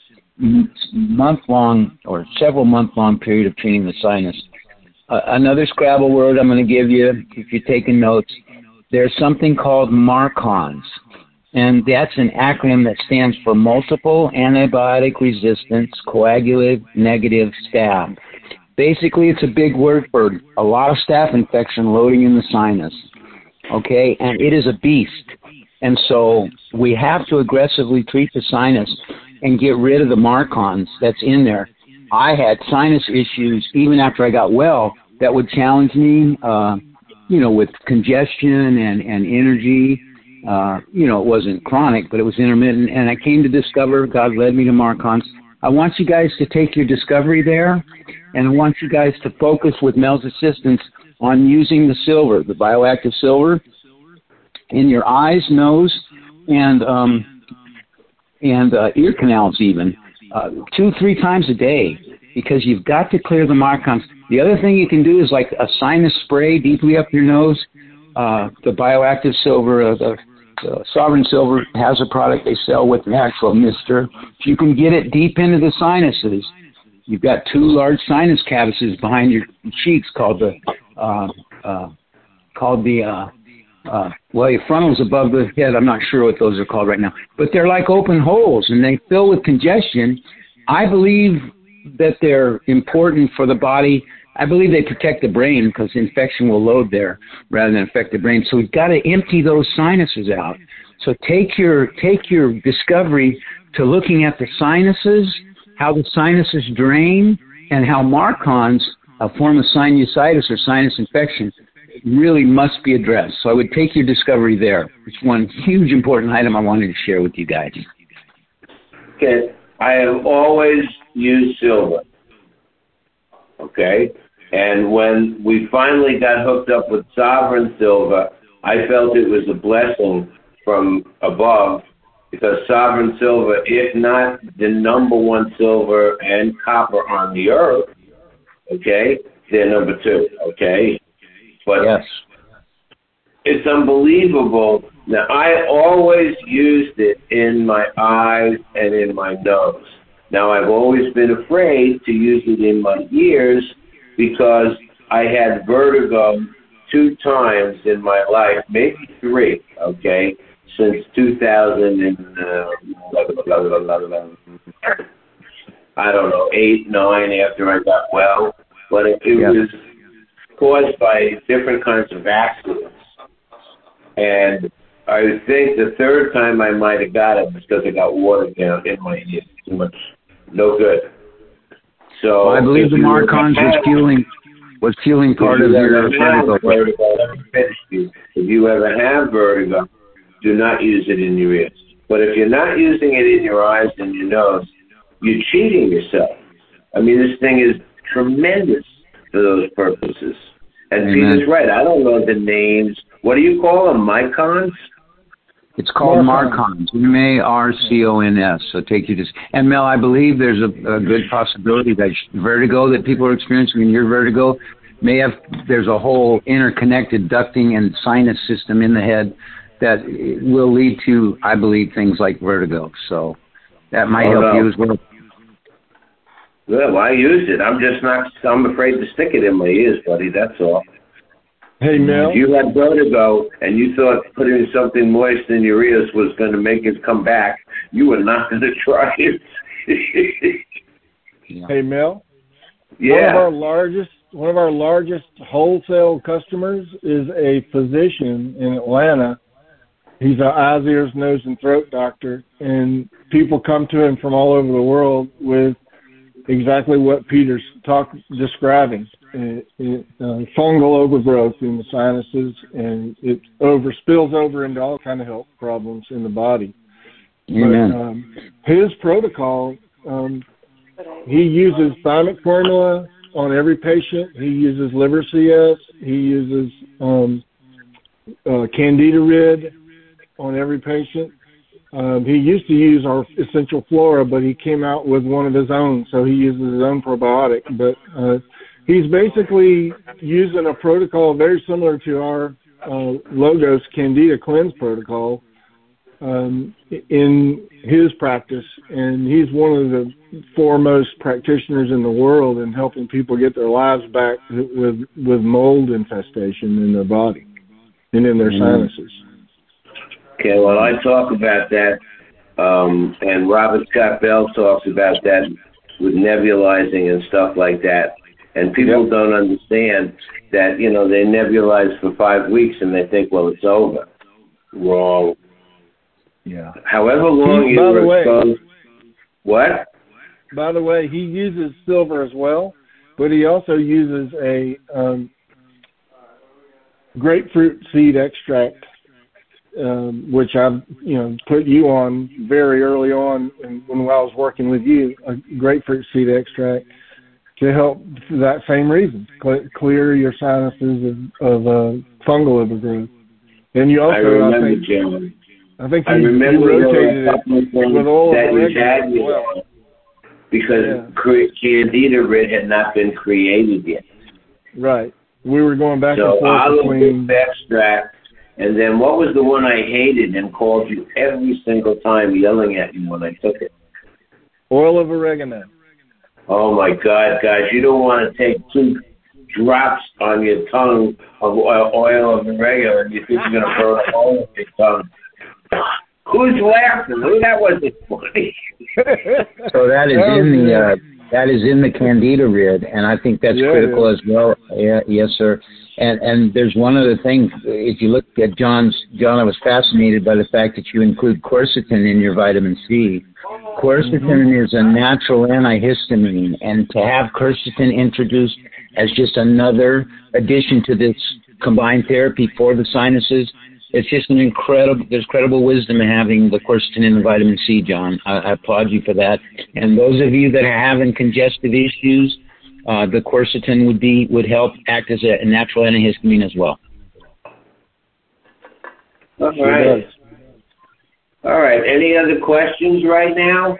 S2: month-long or several-month-long period of treating the sinus. Uh, another Scrabble word I'm going to give you, if you're taking notes, there's something called MARCONS, and that's an acronym that stands for Multiple Antibiotic Resistance Coagulative Negative Staph. Basically, it's a big word for a lot of staph infection loading in the sinus, okay? And it is a beast. And so we have to aggressively treat the sinus and get rid of the MARCONS that's in there. I had sinus issues even after I got well that would challenge me, uh, you know, with congestion and, and energy. Uh, you know, it wasn't chronic, but it was intermittent. And I came to discover, God led me to MARCONS. I want you guys to take your discovery there, and I want you guys to focus with Mel's assistance on using the silver, the bioactive silver, in your eyes, nose, and um, and uh, ear canals even, uh, two, three times a day, because you've got to clear the MARCONS. The other thing you can do is like a sinus spray deeply up your nose. Uh, the bioactive silver, uh, the, the Sovereign Silver has a product they sell with the actual mister. If you can get it deep into the sinuses, you've got two large sinus cavities behind your cheeks called the uh, uh, called the uh, Uh, well, your frontal's above the head. I'm not sure what those are called right now. But they're like open holes, and they fill with congestion. I believe that they're important for the body. I believe they protect the brain because infection will load there rather than affect the brain. So we've got to empty those sinuses out. So take your take your discovery to looking at the sinuses, how the sinuses drain, and how MARCONS, a form of sinusitis or sinus infection, really must be addressed. So I would take your discovery there. It's one huge important item I wanted to share with you guys.
S1: Okay. I have always used silver. Okay. And when we finally got hooked up with Sovereign Silver, I felt it was a blessing from above, because Sovereign Silver, if not the number one silver and copper on the earth, okay, they're number two, okay? But
S2: yes,
S1: it's unbelievable. Now, I always used it in my eyes and in my nose. Now, I've always been afraid to use it in my ears because I had vertigo two times in my life, maybe three, okay, since two thousand and, uh, I don't know, eight, nine, after I got well. But it, it
S2: yeah.
S1: was caused by different kinds of accidents. And I think the third time I might have got it was because I got water down in my ears too much. No good. So
S2: well, I believe the MARCONS was fueling was fueling part of your vertigo.
S1: vertigo. If you ever have vertigo, do not use it in your ears. But if you're not using it in your eyes and your nose, you're cheating yourself. I mean, this thing is tremendous for those purposes. And
S2: Amen.
S1: Peter's right. I don't know the names. What do you call them? MARCONS?
S2: It's called MARCONS. M A R C O N S. So take you to. And Mel, I believe there's a, a good possibility that vertigo that people are experiencing in your vertigo may have. There's a whole interconnected ducting and sinus system in the head that will lead to, I believe, things like vertigo. So that might
S1: oh,
S2: help
S1: no.
S2: you as well.
S1: Well, I used it. I'm just not. I'm afraid to stick it in my ears, buddy. That's all.
S4: Hey, Mel.
S1: If you had vertigo and you thought putting something moist in your ears was going to make it come back, you were not going to try it.
S4: Hey, Mel.
S1: Yeah.
S4: One of our largest, one of our largest wholesale customers is a physician in Atlanta. he's an eyes, ears, nose, and throat doctor, and people come to him from all over the world with exactly what Peter's talk describing. It, it, uh, fungal overgrowth in the sinuses, and it over spills over into all kind of health problems in the body.
S2: Amen.
S4: But, um, his protocol, um, he uses thymic formula on every patient. He uses liver C S. He uses um, uh, Candida Rid on every patient. Um, he used to use our Essential Flora, but he came out with one of his own, so he uses his own probiotic. But uh, he's basically using a protocol very similar to our uh, Logos Candida Cleanse protocol um, in his practice, and he's one of the foremost practitioners in the world in helping people get their lives back with with mold infestation in their body and in their mm-hmm. sinuses.
S1: Okay, well, I talk about that, um, and Robert Scott Bell talks about that with nebulizing and stuff like that. And people yep. don't understand that, you know, they nebulize for five weeks and they think, well, it's over. Wrong.
S4: Yeah.
S1: However long
S4: he,
S1: you were
S4: way,
S1: exposed. What?
S4: By the way, he uses silver as well, but he also uses a um, grapefruit seed extract. Um, which I've, you know, put you on very early on and when I was working with you, a grapefruit seed extract to help for that same reason, cl- clear your sinuses of, of uh, fungal overgrowth. And you also, I, remember, I think, Jim. I think you, I remember you rotated it with oil of oregano as well.
S1: Because yeah. Candida Rid had not been created yet.
S4: Right. We were going back
S1: so
S4: and forth
S1: olive
S4: between
S1: extract. And then what was the one I hated and called you every single time yelling at you when I took it?
S4: Oil of oregano.
S1: Oh, my God, guys. You don't want to take two drops on your tongue of oil of oregano and you think you're going to burn a hole in your tongue. Who's laughing? That wasn't funny.
S2: So that is in the uh, that is in the Candida Rid, and I think that's yeah, critical yeah. as well. Yeah, yes, sir. And and there's one other thing. If you look at John's, John, I was fascinated by the fact that you include quercetin in your vitamin C. Quercetin mm-hmm. is a natural antihistamine, and to have quercetin introduced as just another addition to this combined therapy for the sinuses, it's just an incredible, there's credible wisdom in having the quercetin and the vitamin C, John. I, I applaud you for that. And those of you that are having congestive issues, uh, the quercetin would be, would help act as a, a natural antihistamine as well.
S1: All right. All right. Any other questions right now?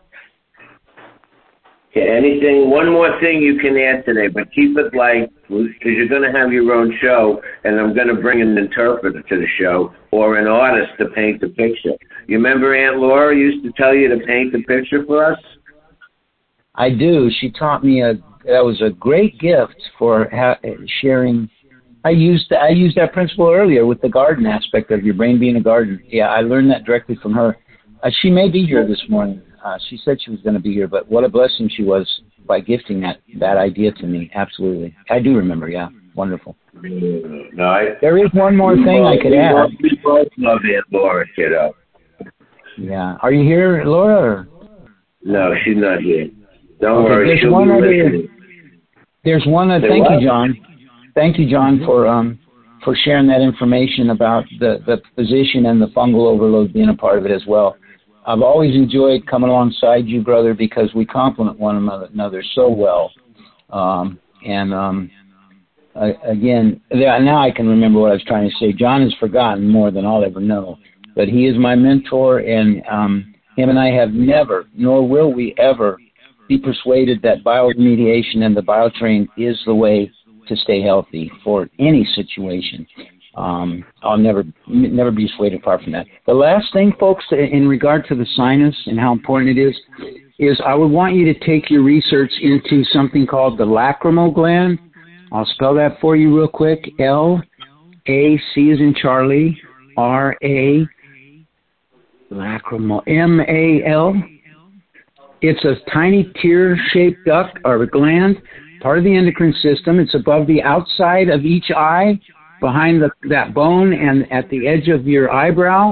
S1: Okay, anything, one more thing you can add today, but keep it light, because you're going to have your own show, and I'm going to bring an interpreter to the show or an artist to paint the picture. You remember Aunt Laura used to tell you to paint the picture for us?
S2: I do. She taught me a, that was a great gift for ha- sharing. I used, I used that principle earlier with the garden aspect of your brain being a garden. Yeah, I learned that directly from her. Uh, she may be here this morning. Uh, she said she was going to be here, but what a blessing she was by gifting that, that idea to me. Absolutely. I do remember, yeah. Wonderful.
S1: No, I,
S2: there is one more thing
S1: both,
S2: I could
S1: we
S2: add.
S1: Both, we both love Aunt Laura, kiddo.
S2: Yeah. Are you here, Laura? Or?
S1: No, she's not here. Don't
S2: okay,
S1: worry,
S2: there's
S1: she'll
S2: one
S1: be
S2: other,
S1: listening.
S2: There's one other, thank
S1: what?
S2: you, John. Thank you, John, for um for sharing that information about the, the position and the fungal overload being a part of it as well. I've always enjoyed coming alongside you, brother, because we complement one another so well. Um, and um, I, again, now I can remember what I was trying to say. John has forgotten more than I'll ever know, but he is my mentor, and um, him and I have never, nor will we ever, be persuaded that bioremediation and the biotrain is the way to stay healthy for any situation. Um, I'll never never be swayed far from that. The last thing, folks, in regard to the sinus and how important it is, is I would want you to take your research into something called the lacrimal gland. I'll spell that for you real quick. L A C as in Charlie, R A, lacrimal, M A L. It's a tiny tear-shaped duct or gland, part of the endocrine system. It's above the outside of each eye. behind the, that bone and at the edge of your eyebrow.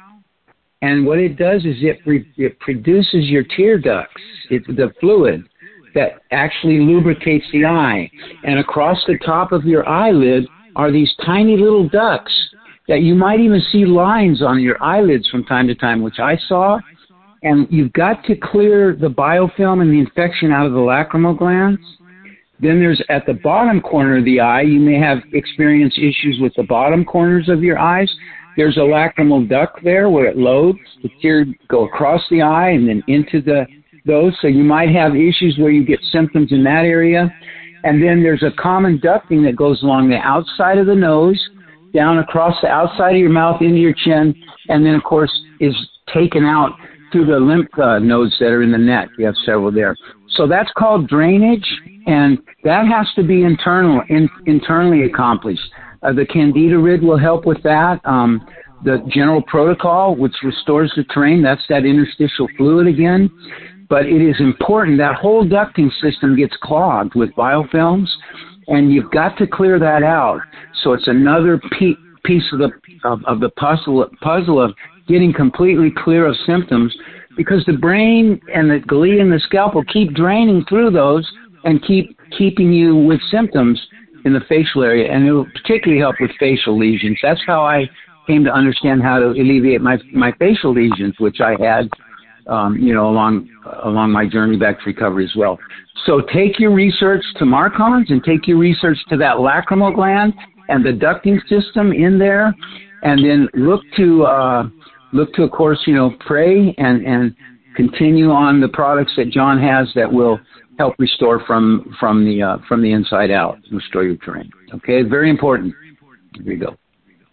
S2: And what it does is it, re, it produces your tear ducts, it's the fluid that actually lubricates the eye. And across the top of your eyelid are these tiny little ducts that you might even see lines on your eyelids from time to time, which I saw. And you've got to clear the biofilm and the infection out of the lacrimal glands. Then there's at the bottom corner of the eye, you may have experienced issues with the bottom corners of your eyes. There's a lacrimal duct there where it loads. The tears go across the eye and then into the those. So you might have issues where you get symptoms in that area. And then there's a common ducting that goes along the outside of the nose, down across the outside of your mouth into your chin, and then, of course, is taken out through the lymph uh, nodes that are in the neck. You have several there. So that's called drainage, and that has to be internal, in, internally accomplished. Uh, the Candida Rid will help with that. Um, the general protocol, which restores the terrain, that's that interstitial fluid again. But it is important. That whole ducting system gets clogged with biofilms, and you've got to clear that out. So it's another pe- piece of the of, of the puzzle puzzle of getting completely clear of symptoms, because the brain and the glia and the scalpel keep draining through those and keep keeping you with symptoms in the facial area, and it will particularly help with facial lesions. That's how I came to understand how to alleviate my my facial lesions, which I had, um, you know, along along my journey back to recovery as well. So take your research to Marcon's and take your research to that lacrimal gland and the ducting system in there, and then look to uh, look to, of course, you know, pray and and continue on the products that John has that will help restore from from the uh, from the inside out, restore your terrain. Okay, very important. Here we go.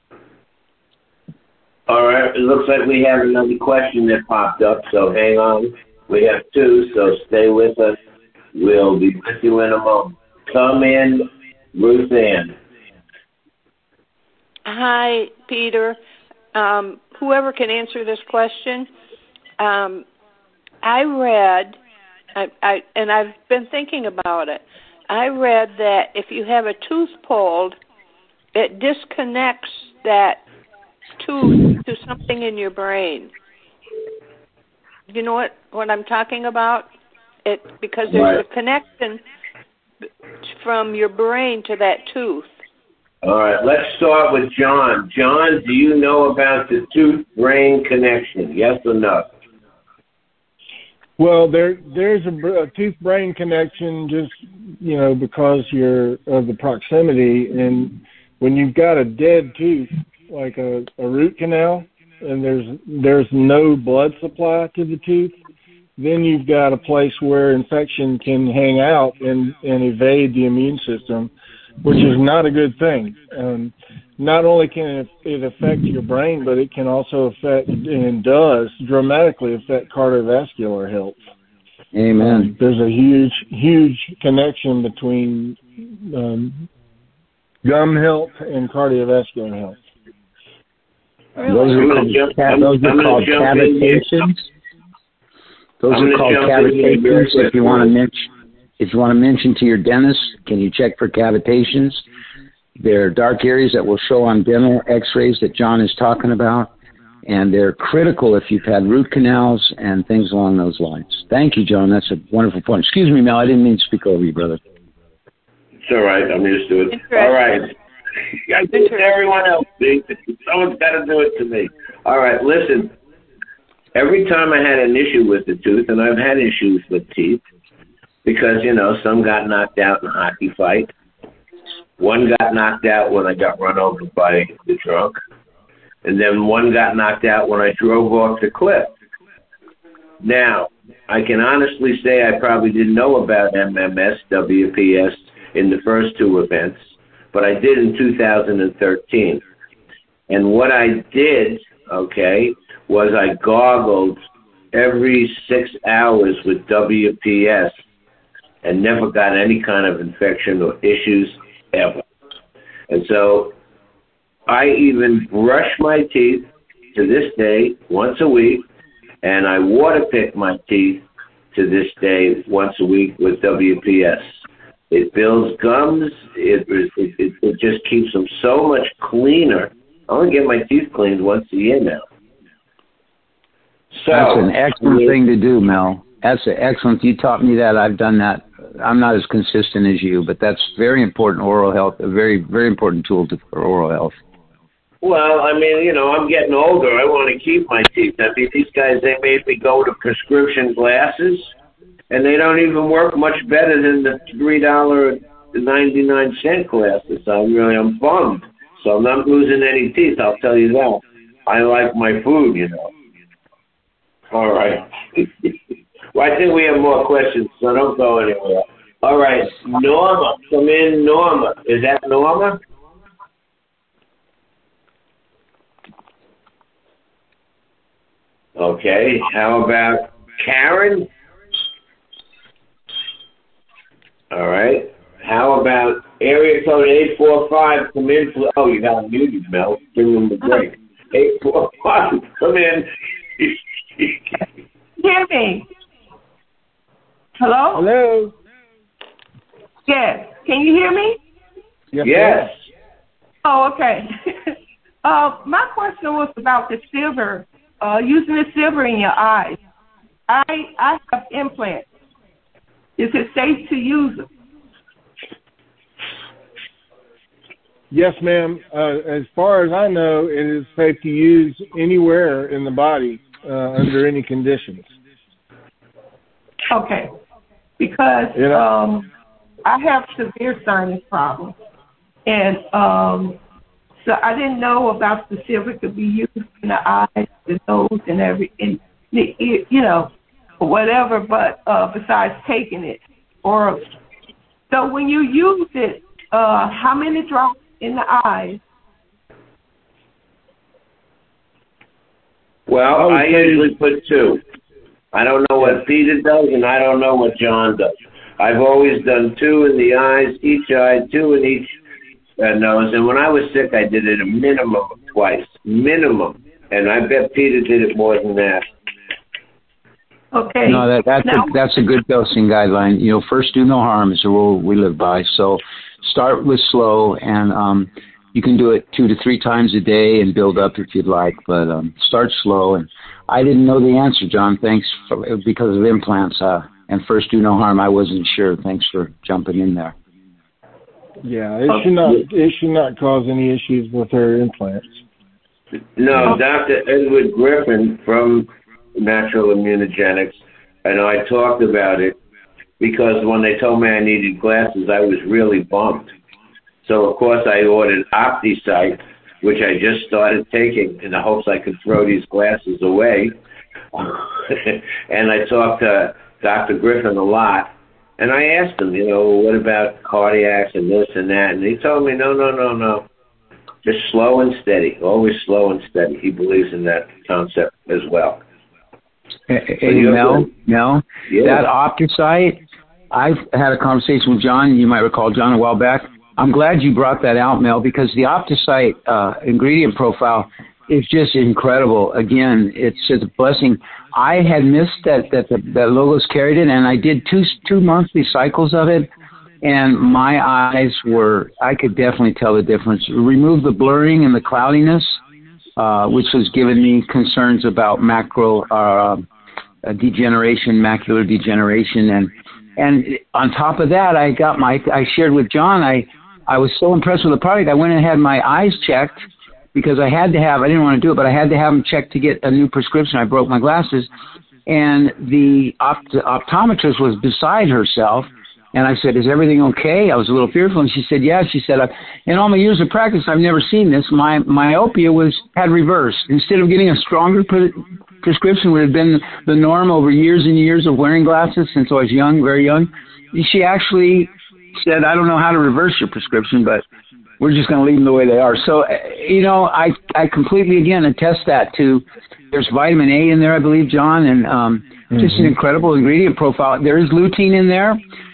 S1: All right, it looks like we have another question that popped up, so hang on. We have two, so stay with us. We'll be with you in a moment. Come in, Ruth Ann.
S6: Hi, Peter. Um, whoever can answer this question. Um, I read, I, I, and I've been thinking about it. I read that if you have a tooth pulled, it disconnects that tooth to something in your brain. You know what, what I'm talking about? It because there's
S1: right.
S6: a connection from your brain to that tooth.
S1: All right, let's start with John. John, do you know about the tooth-brain connection? Yes or no?
S4: Well, there there's a, a tooth-brain connection, just you know, because you're of the proximity, and when you've got a dead tooth, like a, a root canal, and there's there's no blood supply to the tooth, then you've got a place where infection can hang out and, and evade the immune system, which is not a good thing. Um, not only can it, it affect your brain, but it can also affect, and does dramatically affect cardiovascular health.
S2: Amen.
S4: Um, there's a huge, huge connection between um, gum health and cardiovascular health.
S2: Those are called,
S1: jump,
S2: ca- those are called cavitations. Those
S1: I'm
S2: are called cavitations. If you want to mention, if you want to mention to your dentist, can you check for cavitations? They're dark areas that will show on dental X-rays that John is talking about, and they're critical if you've had root canals and things along those lines. Thank you, John. That's a wonderful point. Excuse me, Mel. I didn't mean to speak over you, brother.
S1: It's all right. I'm used to it. All right. I do it to everyone else. See? Someone's got to do it to me. All right, listen. Every time I had an issue with the tooth, and I've had issues with teeth, because, you know, some got knocked out in a hockey fight. One got knocked out when I got run over by the truck. And then one got knocked out when I drove off the cliff. Now, I can honestly say I probably didn't know about M M S, W P S in the first two events, but I did in two thousand thirteen. And what I did, okay, was I gargled every six hours with W P S and never got any kind of infection or issues ever. And so I even brush my teeth to this day once a week, and I water pick my teeth to this day once a week with W P S. It builds gums. It, it it it just keeps them so much cleaner. I only get my teeth cleaned once a year now. So
S2: that's an excellent yeah. thing to do, Mel. That's excellent. You taught me that. I've done that. I'm not as consistent as you, but that's very important. Oral health, a very very important tool to, for oral health.
S1: Well, I mean, you know, I'm getting older. I want to keep my teeth. I mean, these guys, they made me go to prescription glasses, and they don't even work much better than the three dollars and ninety-nine cents glasses. I'm really, I'm bummed. So I'm not losing any teeth, I'll tell you that. I like my food, you know. All right. Well, I think we have more questions, so don't go anywhere. All right, Norma. Come in, Norma. Is that Norma? Okay, how about Karen? All right. How about area code eight four five? Come in. For, oh, you got muted, Mel. Give them the break. eight four five, come in.
S8: Hear me? Hello?
S4: Hello?
S8: Yes. Can you hear me?
S4: Yes.
S1: Yes.
S8: Oh, okay. uh, my question was about the silver. Uh, using the silver in your eyes. I I have implants. Is it safe to use them?
S4: Yes, ma'am. Uh, as far as I know, it is safe to use anywhere in the body uh, under any conditions.
S8: Okay. Because
S4: you know?
S8: um, I have severe sinus problems. And um, so I didn't know about the silver could be used in the eyes, the nose, and every, in the ear, you know, whatever, but uh, besides taking it. Or so when you use it, uh, how many drops in the eyes?
S1: Well, I usually put two. I don't know what Peter does, and I don't know what John does. I've always done two in the eyes, each eye, two in each uh, nose. And when I was sick, I did it a minimum of twice. Minimum. And I bet Peter did it more than that.
S8: Okay.
S2: No, that, that's, now, a, that's a good dosing guideline. You know, first do no harm is the rule we live by. So start with slow, and um, you can do it two to three times a day and build up if you'd like. But um, start slow. And I didn't know the answer, John. Thanks for, because of implants. Uh, and first do no harm. I wasn't sure. Thanks for jumping in there.
S4: Yeah, it should not. It should not cause any issues with her implants.
S1: No, Doctor Edward Griffin from Natural Immunogenics, and I talked about it because when they told me I needed glasses, I was really bummed. So, of course, I ordered OptiSight, which I just started taking in the hopes I could throw these glasses away. And I talked to Doctor Griffin a lot, and I asked him, you know, what about cardiacs and this and that? And he told me, no, no, no, no. Just slow and steady, always slow and steady. He believes in that concept as well.
S2: Hey, hey Mel, Mel, yeah. That OptiSight, I've had a conversation with John, you might recall, John, a while back. I'm glad you brought that out, Mel, because the OptiSight uh, ingredient profile is just incredible. Again, it's just a blessing. I had missed that that the, that Logos carried it, and I did two two monthly cycles of it, and my eyes were, I could definitely tell the difference. Remove the blurring and the cloudiness, uh, which was giving me concerns about macro uh, degeneration, macular degeneration, and and on top of that, I got my, I shared with John, I, I was so impressed with the product, I went and had my eyes checked because I had to have, I didn't want to do it, but I had to have them checked to get a new prescription. I broke my glasses, and the opt- optometrist was beside herself, and I said, is everything okay? I was a little fearful, and she said, yeah. She said, in all my years of practice, I've never seen this. My myopia was had reversed. Instead of getting a stronger pre- prescription, would have been the norm over years and years of wearing glasses since I was young, very young. She actually said, I don't know how to reverse your prescription, but we're just going to leave them the way they are. So, you know, I, I completely, again, attest that to, there's vitamin A in there, I believe, John, and um, mm-hmm. just an incredible ingredient profile. There is lutein in there.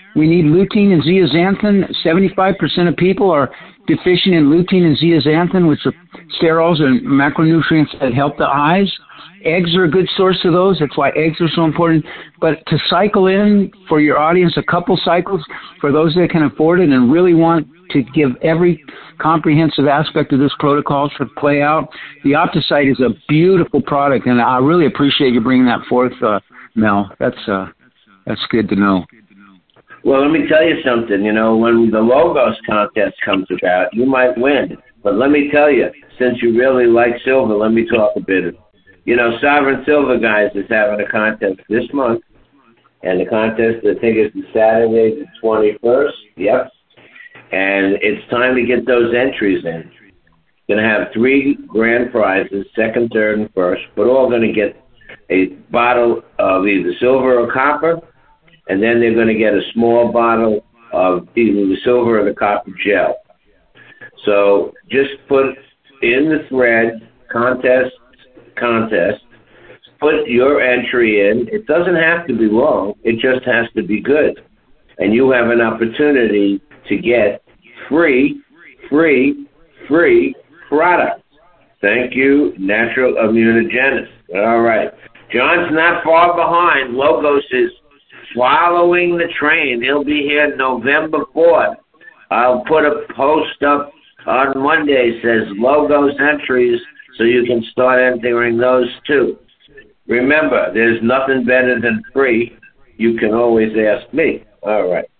S2: We need lutein and zeaxanthin. seventy-five percent of people are deficient in lutein and zeaxanthin, which are sterols and macronutrients that help the eyes. Eggs are a good source of those. That's why eggs are so important. But to cycle in for your audience a couple cycles for those that can afford it and really want to give every comprehensive aspect of this protocol to play out, the OptiSite is a beautiful product, and I really appreciate you bringing that forth, uh, Mel. That's uh, that's good to know.
S1: Well, let me tell you something. You know, when the Logos contest comes about, you might win. But let me tell you, since you really like silver, let me talk a bit. You know, Sovereign Silver, guys, is having a contest this month. And the contest, I think, is Saturday the twenty-first. Yep. And it's time to get those entries in. Going to have three grand prizes, second, third, and first. But all going to get a bottle of either silver or copper. And then they're going to get a small bottle of either the silver or the copper gel. So just put in the thread, contest, contest, put your entry in. It doesn't have to be wrong. It just has to be good. And you have an opportunity to get free, free, free products. Thank you, Natural Immunogenesis. All right. John's not far behind. Logos is following the train. He'll be here November fourth. I'll put a post up on Monday says Logos entries so you can start entering those too. Remember, there's nothing better than free. You can always ask me. All right.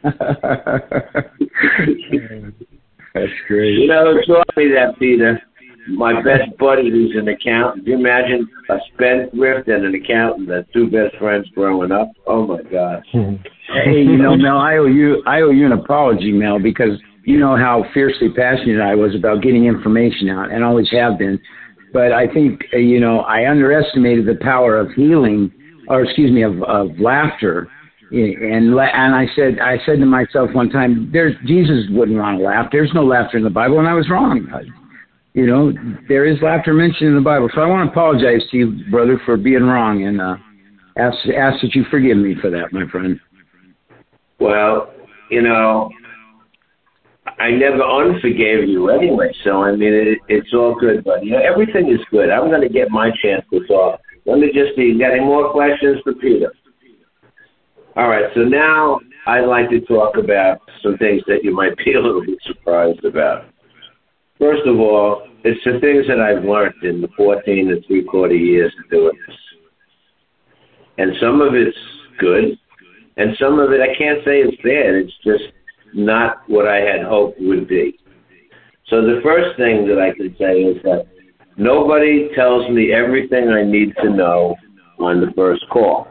S2: That's great.
S1: You know, who taught me that, Peter? My best buddy who's an accountant. Do you imagine a spendthrift and an accountant, the two best friends growing up? Oh, my gosh.
S2: Hey, you know, Mel, I owe you, I owe you an apology, Mel, because you know how fiercely passionate I was about getting information out, and always have been. But I think, uh, you know, I underestimated the power of healing, or excuse me, of, of laughter. And and I said I said to myself one time, "There's Jesus wouldn't want to laugh. There's no laughter in the Bible," and I was wrong. You know, there is laughter mentioned in the Bible. So I want to apologize to you, brother, for being wrong, and uh, ask ask that you forgive me for that, my friend.
S1: Well, you know, I never unforgave you anyway, so I mean, it, it's all good, buddy. You know, everything is good. I'm going to get my chance to talk. Let me just see. You got any more questions for Peter? All right, so now I'd like to talk about some things that you might be a little bit surprised about. First of all, it's the things that I've learned in the fourteen and three quarter years of doing this. And some of it's good, and some of it I can't say it's bad. It's just not what I had hoped would be. So the first thing that I can say is that nobody tells me everything I need to know on the first call.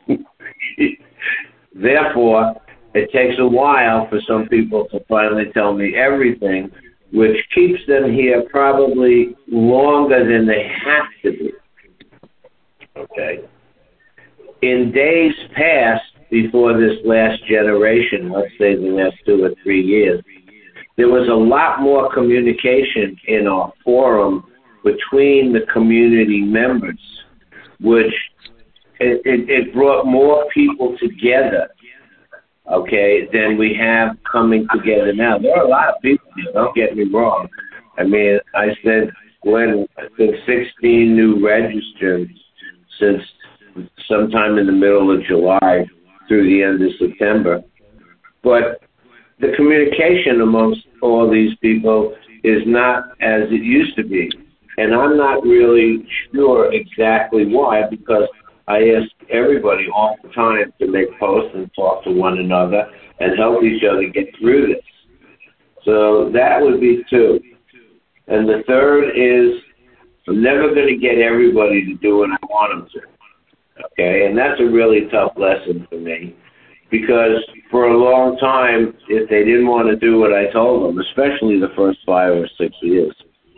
S1: Therefore, it takes a while for some people to finally tell me everything, which keeps them here probably longer than they have to be. Okay? In days past, before this last generation, let's say the last two or three years, there was a lot more communication in our forum between the community members, which it, it, it brought more people together, okay, than we have coming together now. There are a lot of people here, don't get me wrong. I mean, I said, Glenn, I think sixteen new registrants since sometime in the middle of July through the end of September. But the communication amongst all these people is not as it used to be. And I'm not really sure exactly why, because I ask everybody all the time to make posts and talk to one another and help each other get through this. So that would be two. And the third is I'm never going to get everybody to do what I want them to. Okay? And that's a really tough lesson for me, because for a long time, if they didn't want to do what I told them, especially the first five or six years,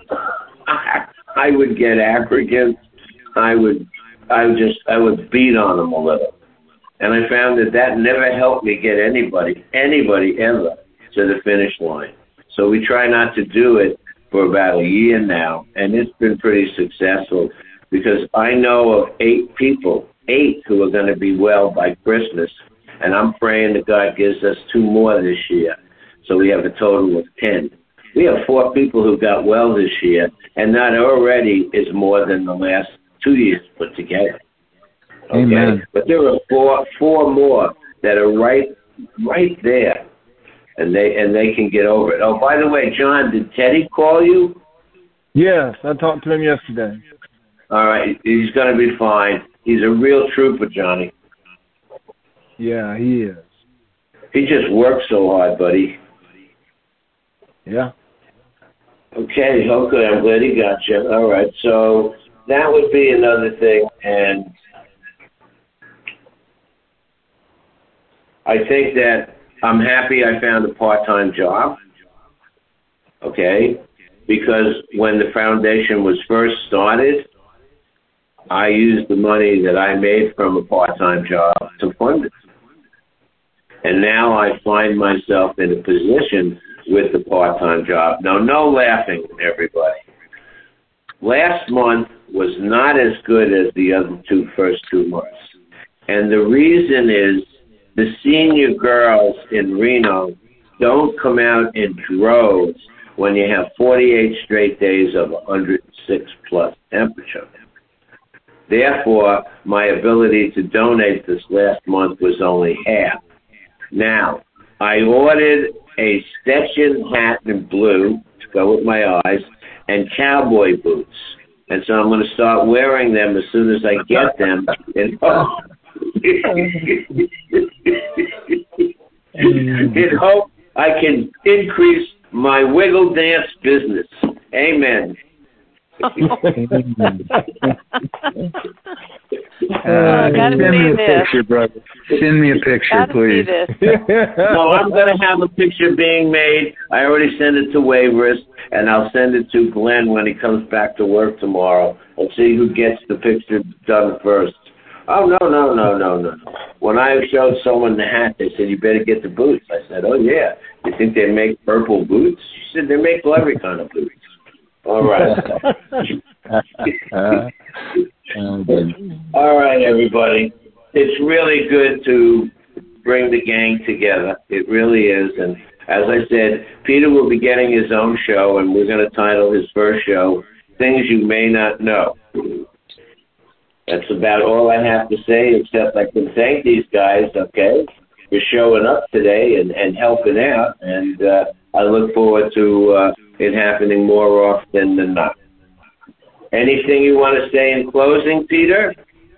S1: I would get arrogant. I would I would just, I would beat on them a little. And I found that that never helped me get anybody, anybody ever, to the finish line. So we try not to do it for about a year now, and it's been pretty successful, because I know of eight people, eight who are going to be well by Christmas, and I'm praying that God gives us two more this year. So we have a total of ten. We have four people who got well this year, and that already is more than the last two years put together. Okay?
S2: Amen.
S1: But there are four four more that are right right there, and they and they can get over it. Oh, by the way, John, did Teddy call you?
S4: Yes, I talked to him yesterday.
S1: All right, he's going to be fine. He's a real trooper, Johnny.
S4: Yeah, he is.
S1: He just works so hard, buddy.
S4: Yeah.
S1: Okay, okay, I'm glad he got you. All right, so that would be another thing, and I think that I'm happy I found a part-time job, okay, because when the foundation was first started, I used the money that I made from a part-time job to fund it. And now I find myself in a position with the part-time job. Now, no laughing, everybody. Last month was not as good as the other two first two months. And the reason is the senior girls in Reno don't come out in droves when you have forty-eight straight days of one hundred six plus temperature. Therefore, my ability to donate this last month was only half. Now, I ordered a Stetson hat in blue to go with my eyes and cowboy boots. And so I'm going to start wearing them as soon as I get them. And, oh, in hope I can increase my wiggle dance business. Amen.
S3: Oh, I gotta
S2: Send me
S3: see
S2: a
S3: this.
S2: picture, brother. Send me a picture,
S3: Gotta
S2: please.
S3: see this.
S1: No, I'm going to have a picture being made. I already sent it to Waverest, and I'll send it to Glenn when he comes back to work tomorrow. We'll see who gets the picture done first. Oh, no, no, no, no, no. When I showed someone the hat, they said, you better get the boots. I said, oh, yeah. You think they make purple boots? She said, they make every kind of boots. All right. All right, everybody. It's really good to bring the gang together. It really is. And as I said, Peter will be getting his own show, and we're going to title his first show, Things You May Not Know. That's about all I have to say, except I can thank these guys, okay, for showing up today and, and helping out. And uh, I look forward to uh, it happening more often than not. Anything you want to say in closing, Peter?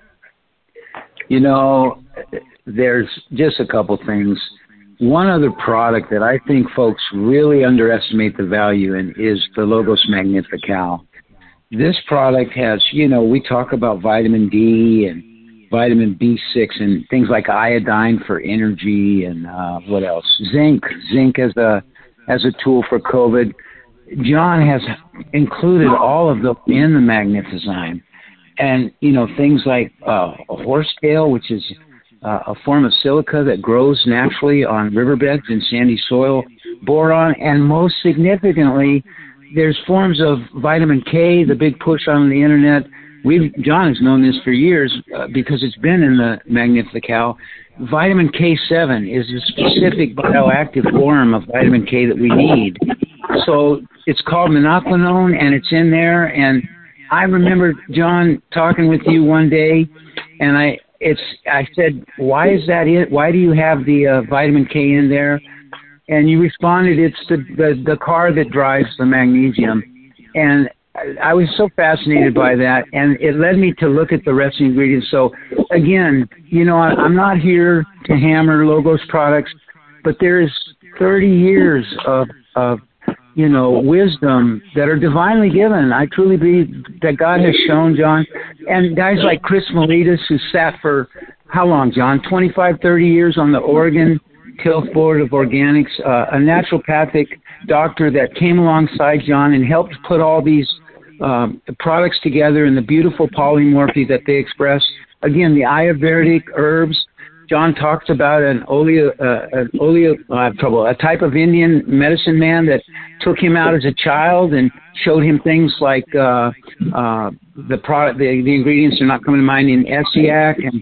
S2: You know, there's just a couple things. One other product that I think folks really underestimate the value in is the Logos Magnifical. This product has, you know, we talk about vitamin D and vitamin B six and things like iodine for energy and uh, what else? Zinc. Zinc as a as a tool for COVID. John has included all of them in the Magnifizyme. And, you know, things like uh, a horsetail, which is uh, a form of silica that grows naturally on riverbeds and sandy soil, boron, and most significantly, there's forms of vitamin K, the big push on the internet. We've John has known this for years uh, because it's been in the Magnifical. Vitamin K seven is a specific bioactive form of vitamin K that we need. So it's called minoquinone, and it's in there. And I remember, John, talking with you one day, and I it's I said, why is that it? Why do you have the uh, vitamin K in there? And you responded, it's the, the, the car that drives the magnesium. And I was so fascinated by that, and it led me to look at the rest of the ingredients. So, again, you know, I, I'm not here to hammer Logos products, but there's thirty years of, of, you know, wisdom that are divinely given. I truly believe that God has shown, John. And guys like Chris Miletus, who sat for, how long, John? twenty-five, thirty years on the Oregon Health Board of Organics, uh, a naturopathic doctor that came alongside John and helped put all these um, products together in the beautiful polymorphy that they express. Again, the Ayurvedic herbs. John talks about an oleo, uh, an oleo, uh, trouble, a type of Indian medicine man that took him out as a child and showed him things like uh, uh, the product, the, the ingredients are not coming to mind in Essiac and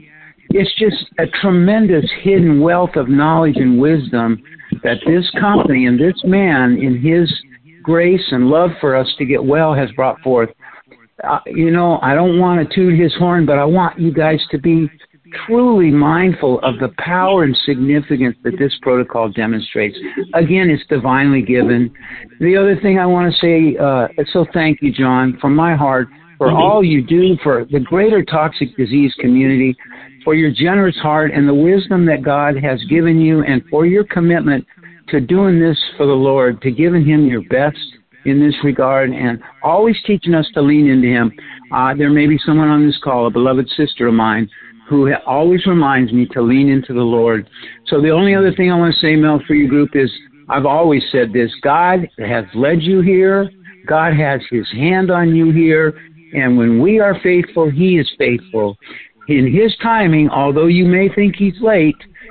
S2: it's just a tremendous hidden wealth of knowledge and wisdom that this company and this man, in his grace and love for us to get well, has brought forth. Uh, you know, I don't want to toot his horn, but I want you guys to be truly mindful of the power and significance that this protocol demonstrates. Again, it's divinely given. The other thing I want to say, uh, so thank you, John, from my heart, for all you do for the greater toxic disease community, for your generous heart and the wisdom that God has given you, and for your commitment to doing this for the Lord, to giving him your best in this regard, and always teaching us to lean into him. Uh, there may be someone on this call, a beloved sister of mine, who always reminds me to lean into the Lord. So the only other thing I want to say, Mel, for your group is, I've always said this: God has led you here. God has his hand on you here. And when we are faithful, he is faithful. In his timing, although you may think he's late,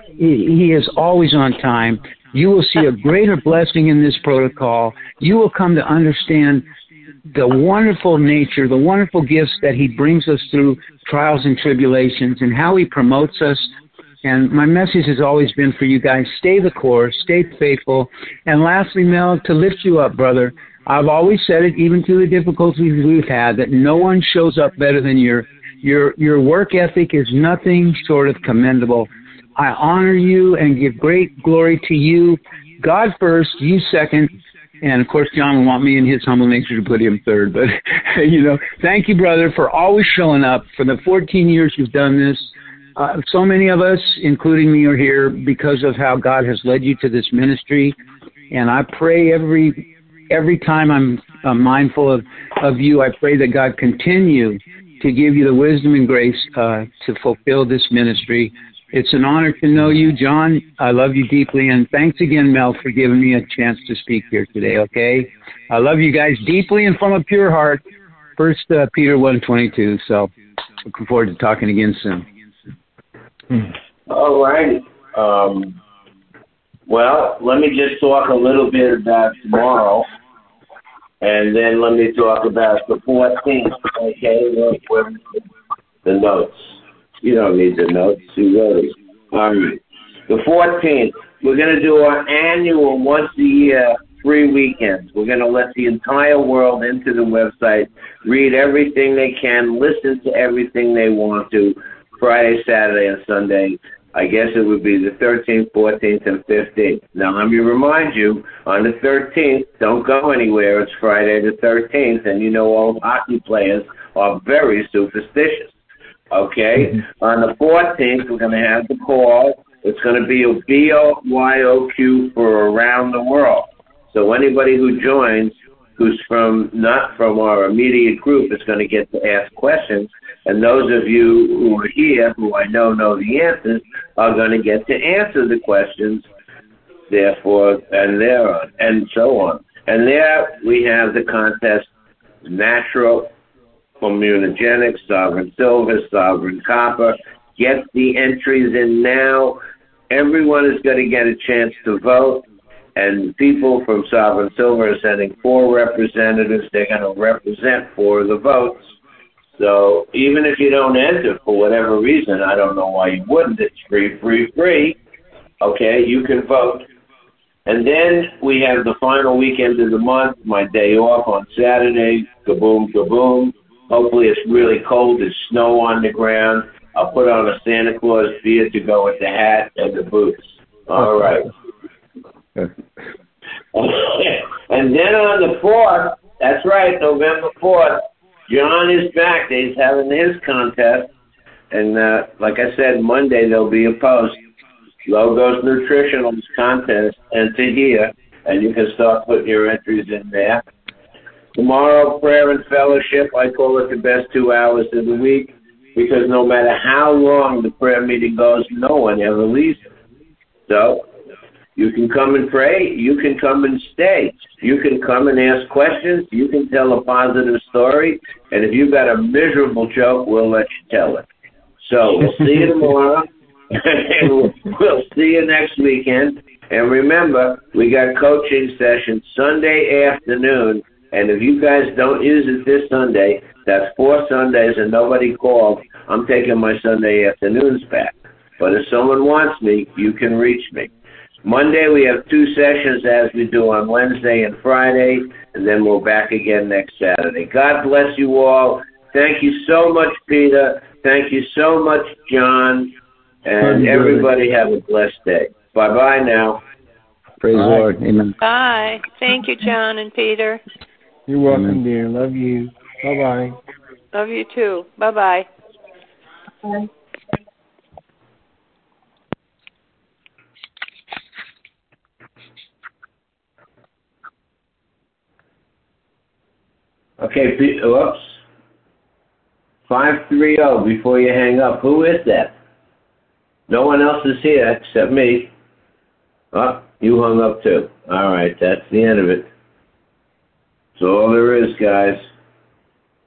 S2: he is always on time. You will see a greater blessing in this protocol. You will come to understand the wonderful nature, the wonderful gifts that he brings us through trials and tribulations, and how he promotes us. And my message has always been for you guys: stay the course, stay faithful. And lastly, Mel, to lift you up, brother, I've always said it, even through the difficulties we've had, that no one shows up better than your your your work ethic is nothing short of commendable. I honor you and give great glory to you. God first, you second. And, of course, John will want me in his humble nature to put him third. But, you know, thank you, brother, for always showing up. For the fourteen years you've done this, uh, so many of us, including me, are here because of how God has led you to this ministry. And I pray every every time I'm uh, mindful of, of you, I pray that God continue to give you the wisdom and grace uh, to fulfill this ministry. It's an honor to know you, John. I love you deeply, and thanks again, Mel, for giving me a chance to speak here today, okay? I love you guys deeply and from a pure heart. First uh, Peter one twenty-two, so looking forward to talking again soon.
S1: All right. Um, well, let me just talk a little bit about tomorrow, and then let me talk about the fourteenth, okay? Well, the notes. You don't need the notes. You wrote it. All right. The fourteenth, we're going to do our annual once-a-year free weekends. We're going to let the entire world into the website, read everything they can, listen to everything they want to, Friday, Saturday, and Sunday. I guess it would be the thirteenth, fourteenth, and fifteenth. Now, let me remind you, on the thirteenth, don't go anywhere. It's Friday the thirteenth, and you know all hockey players are very superstitious. Okay, mm-hmm. On the fourteenth, we're going to have the call. It's going to be a B Y O Q for around the world. So anybody who joins who's from not from our immediate group is going to get to ask questions. And those of you who are here, who I know know the answers, are going to get to answer the questions, therefore, and thereon, and so on. And there we have the contest: natural, immunogenic, sovereign silver, sovereign copper. Get the entries in now. Everyone is going to get a chance to vote, and people from Sovereign Silver are sending four representatives. They're going to represent four of the votes. So even if you don't enter for whatever reason, I don't know why you wouldn't. It's free, free, free. Okay, you can vote. And then we have the final weekend of the month, my day off on Saturday. Kaboom, kaboom. Hopefully it's really cold. There's snow on the ground. I'll put on a Santa Claus beard to go with the hat and the boots. All right. And then on the fourth, that's right, November fourth, John is back. He's having his contest. And uh, like I said, Monday there'll be a post. Logos Nutritionals contest. Enter here, and you can start putting your entries in there. Tomorrow, prayer and fellowship. I call it the best two hours of the week, because no matter how long the prayer meeting goes, no one ever leaves it. So you can come and pray. You can come and stay. You can come and ask questions. You can tell a positive story. And if you've got a miserable joke, we'll let you tell it. So we'll see you tomorrow. And we'll, we'll see you next weekend. And remember, we got coaching sessions Sunday afternoon. And if you guys don't use it this Sunday, That's four Sundays and nobody called. I'm taking my Sunday afternoons back. But if someone wants me, you can reach me. Monday we have two sessions as we do on Wednesday and Friday, and then we're back again next Saturday. God bless you all. Thank you so much, Peter. Thank you so much, John. And everybody have a blessed day. Bye-bye now.
S2: Praise the Lord. Amen.
S6: Bye. Thank you, John and Peter.
S4: You're welcome,
S2: Amen.
S4: dear. Love you. Bye-bye.
S6: Love you too. Bye-bye.
S8: Bye.
S1: Okay, P- whoops. five three zero before you hang up. Who is that? No one else is here except me. Oh, you hung up too. All right, that's the end of it. That's all there is, guys.